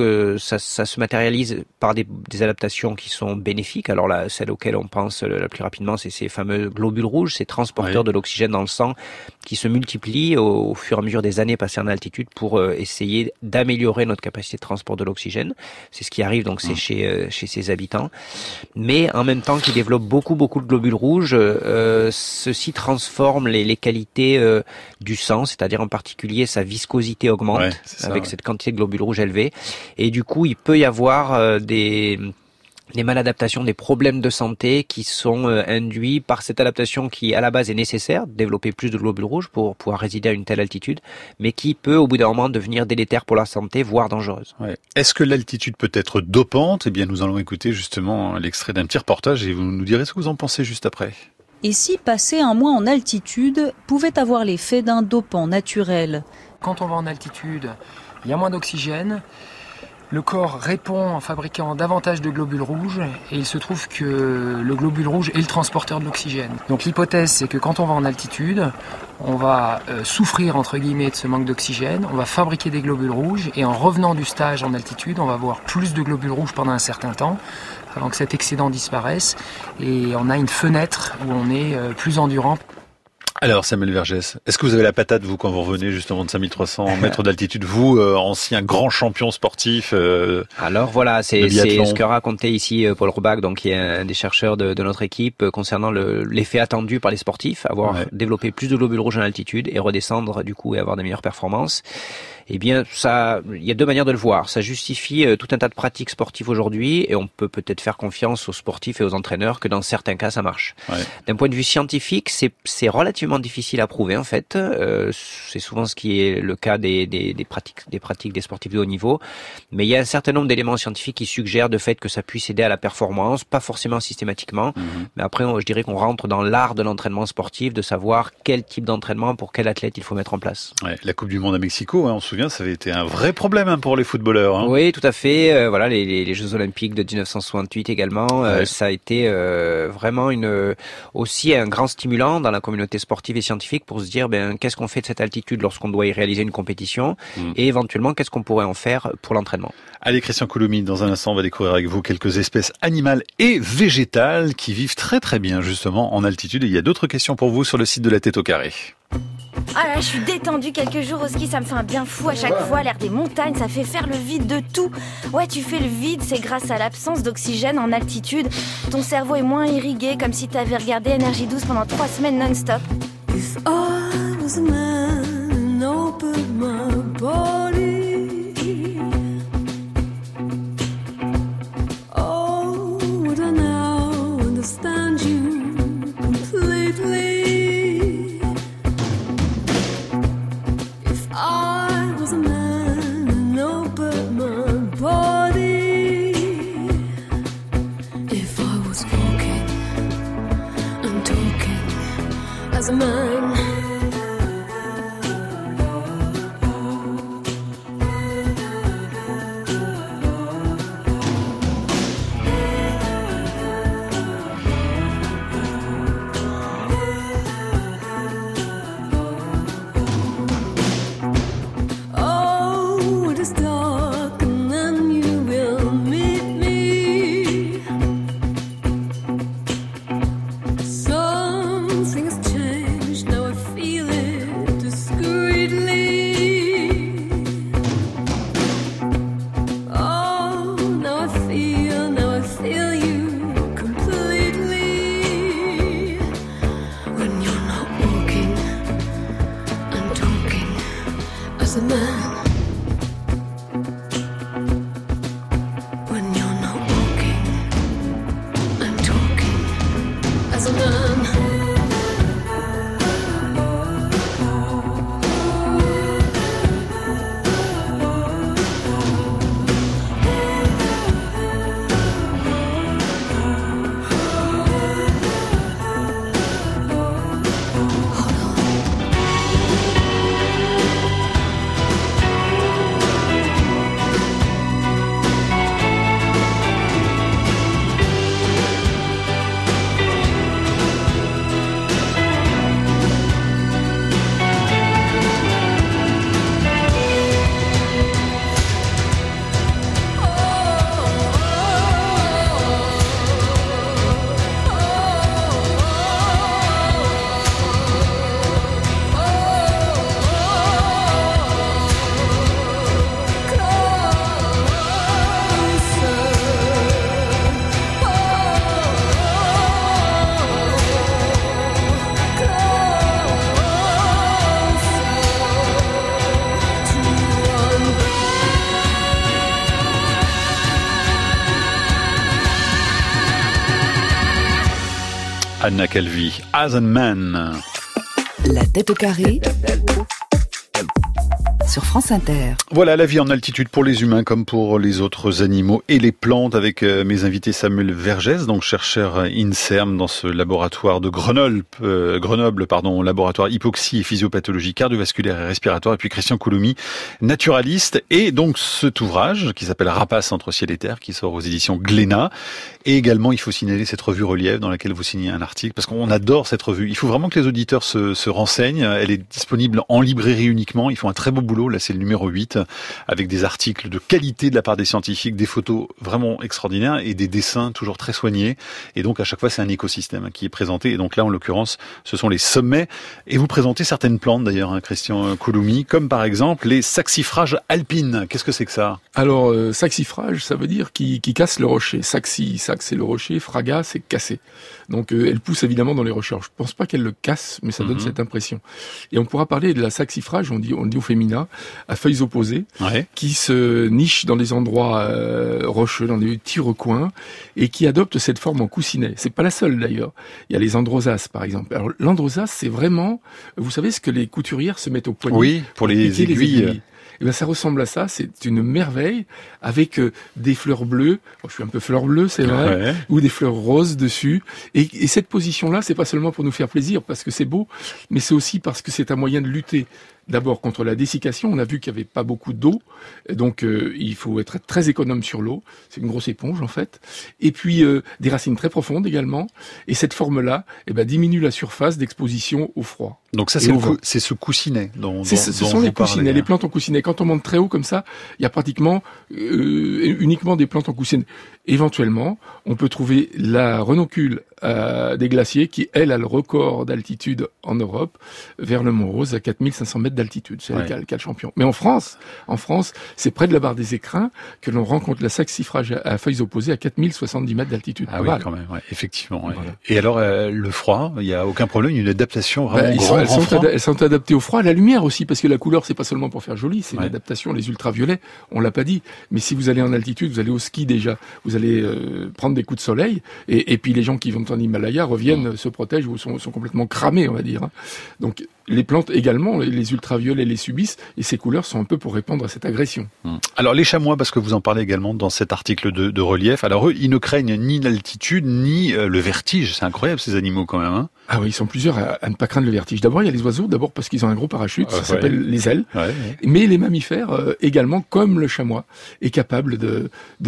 euh, ça, ça se matérialise par des, des adaptations qui sont bénéfiques. Alors là, celle auquel on pense la plus rapidement, c'est ces fameux globules rouges, ces transporteurs oui. de l'oxygène dans le sang qui se multiplient au, au fur et à mesure des années passées en altitude pour euh, essayer d'améliorer notre capacité de transport de l'oxygène. C'est ce qui arrive donc c'est mmh. chez euh, chez ces habitants. Mais en même temps qu'ils développent beaucoup beaucoup de globules rouges, euh, ceux-ci transforment les, les qualités euh, du sang, c'est-à-dire en particulier sa viscosité augmente ouais, ça, avec ouais. cette quantité de globules rouges élevée. Et du coup, il peut y avoir euh, des des maladaptations, des problèmes de santé qui sont euh, induits par cette adaptation qui, à la base, est nécessaire, développer plus de globules rouges pour pouvoir résider à une telle altitude, mais qui peut, au bout d'un moment, devenir délétère pour la santé, voire dangereuse. Ouais. Est-ce que l'altitude peut être dopante ? Eh bien, nous allons écouter justement l'extrait d'un petit reportage et vous nous direz ce que vous en pensez juste après. Et si passer un mois en altitude pouvait avoir l'effet d'un dopant naturel ? Quand on va en altitude, il y a moins d'oxygène. Le corps répond en fabriquant davantage de globules rouges et il se trouve que le globule rouge est le transporteur de l'oxygène. Donc l'hypothèse, c'est que quand on va en altitude, on va euh, souffrir entre guillemets de ce manque d'oxygène, on va fabriquer des globules rouges et en revenant du stage en altitude, on va avoir plus de globules rouges pendant un certain temps avant que cet excédent disparaisse et on a une fenêtre où on est euh, plus endurant. Alors Samuel Vergès, est-ce que vous avez la patate, vous, quand vous revenez justement de cinq mille trois cents mètres d'altitude, vous, euh, ancien grand champion sportif euh, Alors voilà, c'est, c'est ce que racontait ici Paul Robach, donc qui est un des chercheurs de, de notre équipe, concernant le, l'effet attendu par les sportifs, avoir ouais. développé plus de globules rouges en altitude et redescendre du coup et avoir des meilleures performances. Eh bien, ça, il y a deux manières de le voir. Ça justifie euh, tout un tas de pratiques sportives aujourd'hui et on peut peut-être faire confiance aux sportifs et aux entraîneurs que dans certains cas, ça marche. Ouais. D'un point de vue scientifique, c'est, c'est relativement difficile à prouver en fait. Euh, c'est souvent ce qui est le cas des, des, des pratiques, des pratiques des sportifs de haut niveau. Mais il y a un certain nombre d'éléments scientifiques qui suggèrent de fait que ça puisse aider à la performance, pas forcément systématiquement. Mmh. Mais après, je dirais qu'on rentre dans l'art de l'entraînement sportif, de savoir quel type d'entraînement pour quel athlète il faut mettre en place. Ouais, la Coupe du Monde à Mexico, hein, on se souvient, ça avait été un vrai problème hein, pour les footballeurs. Hein. Oui, tout à fait. Euh, voilà, les, les, les Jeux Olympiques de dix-neuf cent soixante-huit également. Ouais. Euh, ça a été euh, vraiment une aussi un grand stimulant dans la communauté sportive et scientifique pour se dire ben qu'est-ce qu'on fait de cette altitude lorsqu'on doit y réaliser une compétition mmh. et éventuellement qu'est-ce qu'on pourrait en faire pour l'entraînement. Allez, Christian Coulommiers, dans un instant, on va découvrir avec vous quelques espèces animales et végétales qui vivent très très bien justement en altitude. Et il y a d'autres questions pour vous sur le site de La Tête au Carré. Ah là, je suis détendue quelques jours au ski, ça me fait un bien fou à chaque fois. L'air des montagnes, ça fait faire le vide de tout. Ouais, tu fais le vide, c'est grâce à l'absence d'oxygène en altitude. Ton cerveau est moins irrigué, comme si t'avais regardé Énergie douze pendant trois semaines non-stop. If I was a man and opened my body, oh, would I now understand you completely? I was a man and opened my body. If I was walking and talking as a man. Anna Calvi, As a Man. La tête au carré sur France Inter. Voilà la vie en altitude pour les humains comme pour les autres animaux et les plantes avec mes invités Samuel Vergès, donc chercheur INSERM dans ce laboratoire de Grenoble, euh, Grenoble, pardon, laboratoire hypoxie et physiopathologie cardiovasculaire et respiratoire, et puis Christian Coulommi, naturaliste, et donc cet ouvrage qui s'appelle Rapaces entre ciel et terre, qui sort aux éditions Glénat. Et également, il faut signaler cette revue Relief dans laquelle vous signez un article, parce qu'on adore cette revue. Il faut vraiment que les auditeurs se, se renseignent. Elle est disponible en librairie uniquement. Ils font un très beau boulot. Là, c'est le numéro huit, avec des articles de qualité de la part des scientifiques, des photos vraiment extraordinaires et des dessins toujours très soignés. Et donc, à chaque fois, c'est un écosystème qui est présenté. Et donc là, en l'occurrence, ce sont les sommets. Et vous présentez certaines plantes, d'ailleurs, hein, Christian Coulommi, comme par exemple les saxifrages alpines. Qu'est-ce que c'est que ça? Alors, euh, saxifrage, ça veut dire qui, qui casse le rocher. Saxi, sax, c'est le rocher. Fraga, c'est casser. Donc, euh, elle pousse évidemment dans les rochers. Je pense pas qu'elle le casse, mais ça donne mm-hmm. cette impression. Et on pourra parler de la saxifrage, on dit, on le dit au féminin, à feuilles opposées, ouais. qui se niche dans des endroits euh, rocheux, dans des petits recoins, et qui adopte cette forme en coussinet. C'est pas la seule d'ailleurs. Il y a les androsaces, par exemple. Alors, l'androsace, c'est vraiment, vous savez ce que les couturières se mettent au poignet? Oui, pour, pour les aiguilles. Les aiguilles. Eh ben, ça ressemble à ça, c'est une merveille, avec euh, des fleurs bleues, bon, je suis un peu fleur bleue, c'est vrai, ouais. ou des fleurs roses dessus, et, et cette position-là, c'est pas seulement pour nous faire plaisir, parce que c'est beau, mais c'est aussi parce que c'est un moyen de lutter. D'abord contre la dessiccation, on a vu qu'il n'y avait pas beaucoup d'eau, donc euh, il faut être très économe sur l'eau, c'est une grosse éponge en fait, et puis euh, des racines très profondes également, et cette forme-là eh ben, diminue la surface d'exposition au froid. Donc ça c'est, le cou- c'est ce coussinet dont, c'est, dont Ce sont dont les coussinets, parlez. Les plantes en coussinet. Quand on monte très haut comme ça, il y a pratiquement euh, uniquement des plantes en coussinet. Éventuellement, on peut trouver la renoncule euh, des glaciers qui, elle, a le record d'altitude en Europe, vers le Mont Rose, à quatre mille cinq cents mètres d'altitude. C'est ouais. le cas le champion. Mais en France, en France, c'est près de la barre des Écrins que l'on rencontre la saxifrage à feuilles opposées à quatre mille soixante-dix mètres d'altitude. Ah oui, quand même, ouais, effectivement. Ouais. Voilà. Et alors, euh, le froid, il n'y a aucun problème, une adaptation vraiment bah, grand, elles, grand sont ad- elles sont adaptées au froid, à la lumière aussi, parce que la couleur, c'est pas seulement pour faire joli, c'est ouais. une adaptation. Les ultraviolets, on l'a pas dit, mais si vous allez en altitude, vous allez au ski déjà, vous allez euh, prendre des coups de soleil, et, et puis les gens qui vont en Himalaya reviennent, mmh. se protègent ou sont, sont complètement cramés, on va dire. Donc, les plantes également, les ultraviolets les subissent, et ces couleurs sont un peu pour répondre à cette agression. Mmh. Alors les chamois, parce que vous en parlez également dans cet article de, de Relief, alors eux, ils ne craignent ni l'altitude, ni euh, le vertige. C'est incroyable ces animaux quand même. Hein. Ah oui, ils sont plusieurs à, à ne pas craindre le vertige. D'abord, il y a les oiseaux, d'abord parce qu'ils ont un gros parachute, ça ouais. s'appelle les ailes. Ouais, ouais. Mais les mammifères euh, également, comme le chamois, est capable de,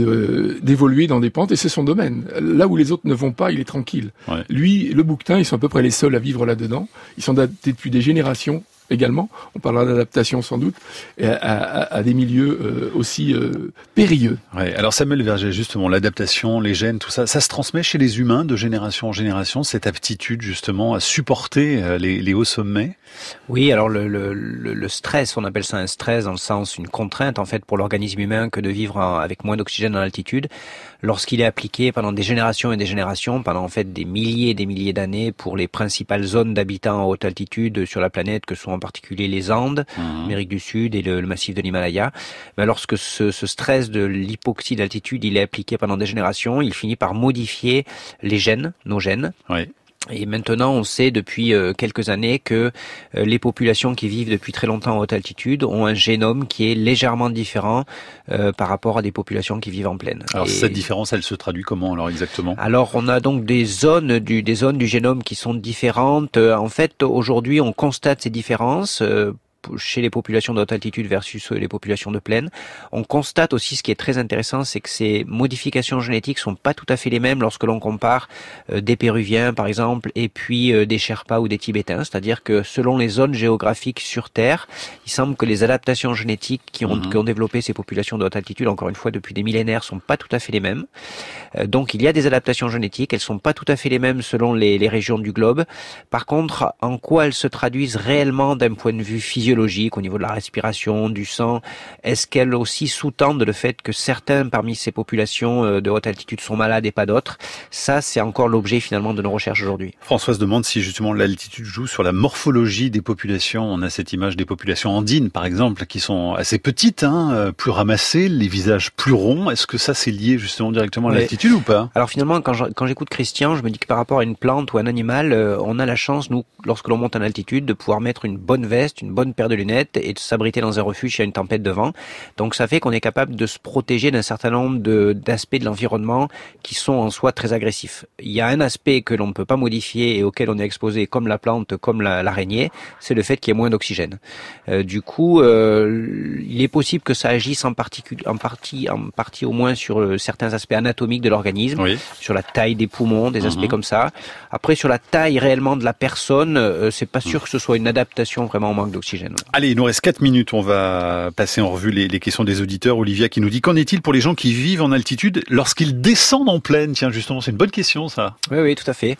de d'évoluer dans des pentes, et c'est son domaine. Là où les autres ne vont pas, il est tranquille. Ouais. Lui, le bouquetin, ils sont à peu près les seuls à vivre là-dedans. Ils sont adaptés depuis des générations également, on parlera d'adaptation sans doute, à, à, à des milieux euh, aussi euh, périlleux. Ouais, alors Samuel Vergès, justement, l'adaptation, les gènes, tout ça, ça se transmet chez les humains de génération en génération, cette aptitude justement à supporter les, les hauts sommets? Oui, alors le, le, le stress, on appelle ça un stress dans le sens, une contrainte en fait pour l'organisme humain que de vivre en, avec moins d'oxygène en altitude, lorsqu'il est appliqué pendant des générations et des générations, pendant en fait des milliers et des milliers d'années pour les principales zones d'habitants en haute altitude sur la planète, que sont en particulier les Andes, mmh. Amérique du Sud et le, le massif de l'Himalaya. Mais lorsque ce, ce stress de l'hypoxie d'altitude, il est appliqué pendant des générations, il finit par modifier les gènes, nos gènes. Oui. Et maintenant, on sait depuis euh, quelques années que euh, les populations qui vivent depuis très longtemps en haute altitude ont un génome qui est légèrement différent euh, par rapport à des populations qui vivent en plaine. Alors et cette différence, elle se traduit comment alors exactement? Alors on a donc des zones du des zones du génome qui sont différentes. Euh, en fait, aujourd'hui, on constate ces différences. Euh, chez les populations de haute altitude versus les populations de plaine. On constate aussi, ce qui est très intéressant, c'est que ces modifications génétiques sont pas tout à fait les mêmes lorsque l'on compare euh, des Péruviens, par exemple, et puis euh, des Sherpas ou des Tibétains. C'est-à-dire que selon les zones géographiques sur Terre, il semble que les adaptations génétiques qui ont, mmh. qui ont développé ces populations de haute altitude, encore une fois, depuis des millénaires, sont pas tout à fait les mêmes. Euh, donc, il y a des adaptations génétiques. Elles sont pas tout à fait les mêmes selon les, les régions du globe. Par contre, en quoi elles se traduisent réellement d'un point de vue physiologique, physiologiques, au niveau de la respiration, du sang? Est-ce qu'elles aussi sous-tendent le fait que certains parmi ces populations de haute altitude sont malades et pas d'autres? Ça, c'est encore l'objet finalement de nos recherches aujourd'hui. Françoise demande si justement l'altitude joue sur la morphologie des populations. On a cette image des populations andines, par exemple, qui sont assez petites, hein, plus ramassées, les visages plus ronds. Est-ce que ça, c'est lié justement directement à Mais, l'altitude ou pas? Alors finalement, quand, je, quand j'écoute Christian, je me dis que par rapport à une plante ou un animal, euh, on a la chance, nous, lorsque l'on monte en altitude, de pouvoir mettre une bonne veste, une bonne paire de lunettes et de s'abriter dans un refuge s'il y a une tempête de vent. Donc ça fait qu'on est capable de se protéger d'un certain nombre de, d'aspects de l'environnement qui sont en soi très agressifs. Il y a un aspect que l'on ne peut pas modifier et auquel on est exposé, comme la plante, comme la, l'araignée, c'est le fait qu'il y ait moins d'oxygène. Euh, du coup, euh, il est possible que ça agisse en, particu- en, partie, en partie au moins sur euh, certains aspects anatomiques de l'organisme, oui. sur la taille des poumons, des aspects mmh. comme ça. Après, sur la taille réellement de la personne, euh, c'est pas sûr mmh. que ce soit une adaptation vraiment au manque d'oxygène. Allez, il nous reste quatre minutes. On va passer en revue les, les questions des auditeurs. Olivia qui nous dit, qu'en est-il pour les gens qui vivent en altitude lorsqu'ils descendent en plaine? Tiens, justement, c'est une bonne question, ça. Oui, oui, tout à fait.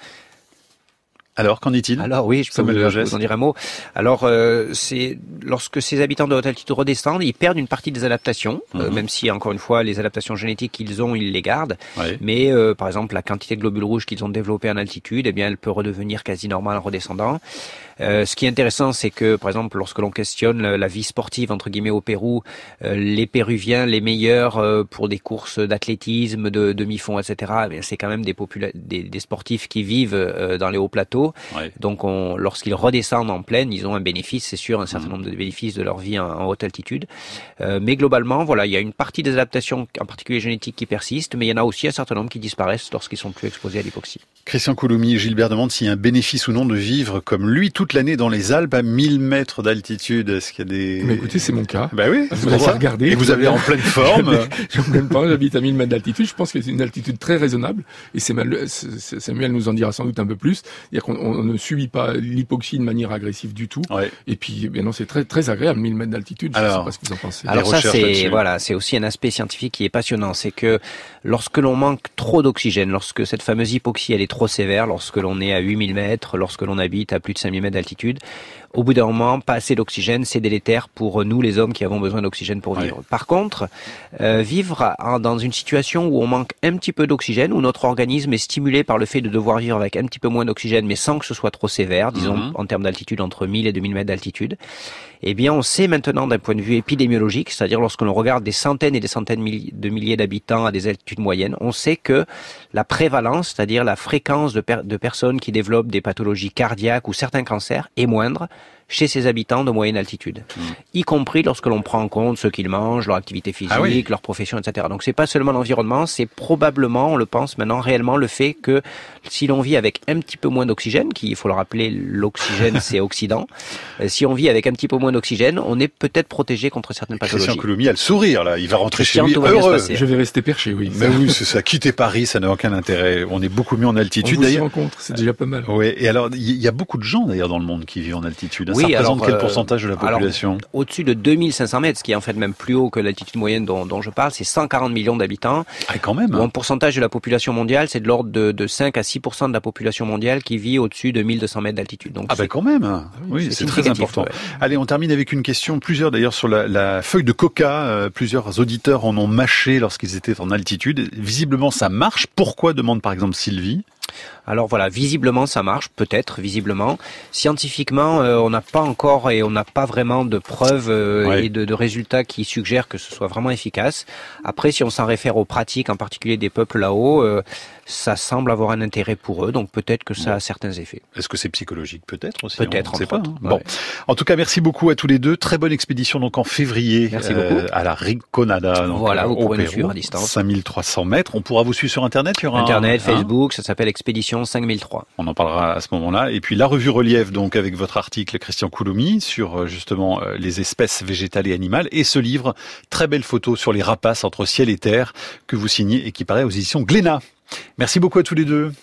Alors, qu'en est-il? Alors oui, je peux vous, vous en dire un mot. Alors, euh, c'est lorsque ces habitants de haute altitude redescendent, ils perdent une partie des adaptations, mmh. euh, même si, encore une fois, les adaptations génétiques qu'ils ont, ils les gardent. Oui. Mais, euh, par exemple, la quantité de globules rouges qu'ils ont développés en altitude, eh bien, elle peut redevenir quasi normale en redescendant. Euh, ce qui est intéressant, c'est que, par exemple, lorsque l'on questionne la vie sportive, entre guillemets, au Pérou, euh, les Péruviens, les meilleurs euh, pour des courses d'athlétisme, de demi-fond, et cetera, eh c'est quand même des, popula- des, des sportifs qui vivent euh, dans les hauts plateaux. Ouais. Donc, on, lorsqu'ils redescendent en plaine, ils ont un bénéfice, c'est sûr, un certain mmh. nombre de bénéfices de leur vie en, en haute altitude. Euh, mais globalement, voilà, il y a une partie des adaptations, en particulier génétiques, qui persistent, mais il y en a aussi un certain nombre qui disparaissent lorsqu'ils sont plus exposés à l'hypoxie. Christian Couloumi, Gilbert demande s'il y a un bénéfice ou non de vivre comme lui toute l'année dans les Alpes à mille mètres d'altitude. Est-ce qu'il y a des... Mais écoutez, c'est mon cas. Bah oui, vous avez regardé. Et vous avez en pleine forme. Je ne plains pas, j'habite à mille mètres d'altitude. Je pense que c'est une altitude très raisonnable. Et Samuel, Samuel nous en dira sans doute un peu plus. C'est-à-dire qu'on on ne subit pas l'hypoxie de manière agressive du tout. Ouais. Et puis, bien non, c'est très, très agréable, mille mètres d'altitude. Alors, je ne sais pas ce que vous en pensez. Alors ça, c'est, voilà, c'est aussi un aspect scientifique qui est passionnant. C'est que lorsque l'on manque trop d'oxygène, lorsque cette fameuse hypoxie, elle est trop sévère, lorsque l'on est à huit mille mètres, lorsque l'on habite à plus de cinq mille mètres d'altitude, au bout d'un moment, pas assez d'oxygène, c'est délétère pour nous, les hommes, qui avons besoin d'oxygène pour vivre. Ouais. Par contre, euh, vivre en, dans une situation où on manque un petit peu d'oxygène, où notre organisme est stimulé par le fait de devoir vivre avec un petit peu moins d'oxygène, mais sans que ce soit trop sévère, disons mm-hmm. en termes d'altitude, entre mille et deux mille mètres d'altitude, eh bien, on sait maintenant d'un point de vue épidémiologique, c'est-à-dire lorsque l'on regarde des centaines et des centaines de milliers d'habitants à des altitudes moyennes, on sait que la prévalence, c'est-à-dire la fréquence de, per- de personnes qui développent des pathologies cardiaques ou certains cancers est moindre chez ces habitants de moyenne altitude, mmh. y compris lorsque l'on prend en compte ce qu'ils mangent, leur activité physique, ah oui. leur profession, et cetera. Donc c'est pas seulement l'environnement, c'est probablement, on le pense maintenant, réellement le fait que si l'on vit avec un petit peu moins d'oxygène, qui, il faut le rappeler, l'oxygène c'est oxydant, euh, si on vit avec un petit peu moins d'oxygène, on est peut-être protégé contre certaines pathologies. Christian Couloumi a le sourire là, il va rentrer Christian, chez lui heureux. Je vais rester perché, oui. Mais oui, c'est ça. Quitter Paris, ça n'a aucun intérêt. On est beaucoup mieux en altitude. On vous y rencontre, c'est déjà pas mal. Oui. Et alors, il y a beaucoup de gens d'ailleurs dans le monde qui vivent en altitude. Oui, ça représente alors, quel euh, pourcentage de la population? Alors, au-dessus de deux mille cinq cents mètres, ce qui est en fait même plus haut que l'altitude moyenne dont, dont je parle, c'est cent quarante millions d'habitants. Ah, quand même. Un pourcentage de la population mondiale, c'est de l'ordre de, de cinq à six pour cent de la population mondiale qui vit au-dessus de mille deux cents mètres d'altitude. Donc, ah ben quand même. Oui, c'est, c'est très important. Ouais. Allez, on termine avec une question. Plusieurs d'ailleurs sur la, la feuille de coca. Euh, plusieurs auditeurs en ont mâché lorsqu'ils étaient en altitude. Visiblement, ça marche. Pourquoi, demande par exemple Sylvie? Alors voilà, visiblement ça marche, peut-être, visiblement. Scientifiquement, euh, on n'a pas encore et on n'a pas vraiment de preuves euh, ouais. et de, de résultats qui suggèrent que ce soit vraiment efficace. Après, si on s'en réfère aux pratiques, en particulier des peuples là-haut, euh, ça semble avoir un intérêt pour eux, donc peut-être que ça bon. a certains effets. Est-ce que c'est psychologique? Peut-être aussi. Peut-être, on ne sait pas. Hein. Ouais. Bon, en tout cas, merci beaucoup à tous les deux. Très bonne expédition donc en février merci euh, beaucoup. à la Rinconada. Donc, voilà, vous au pourrez Pérou, nous suivre à distance. cinq mille trois cents mètres. On pourra vous suivre sur Internet. Il y aura Internet, un, Facebook, hein ça s'appelle Expédition cinq mille trois. On en parlera à ce moment-là. Et puis la revue Relief, donc avec votre article Christian Couloumi sur justement les espèces végétales et animales, et ce livre, très belle photo sur les rapaces entre ciel et terre que vous signez et qui paraît aux éditions Glénat. Merci beaucoup à tous les deux.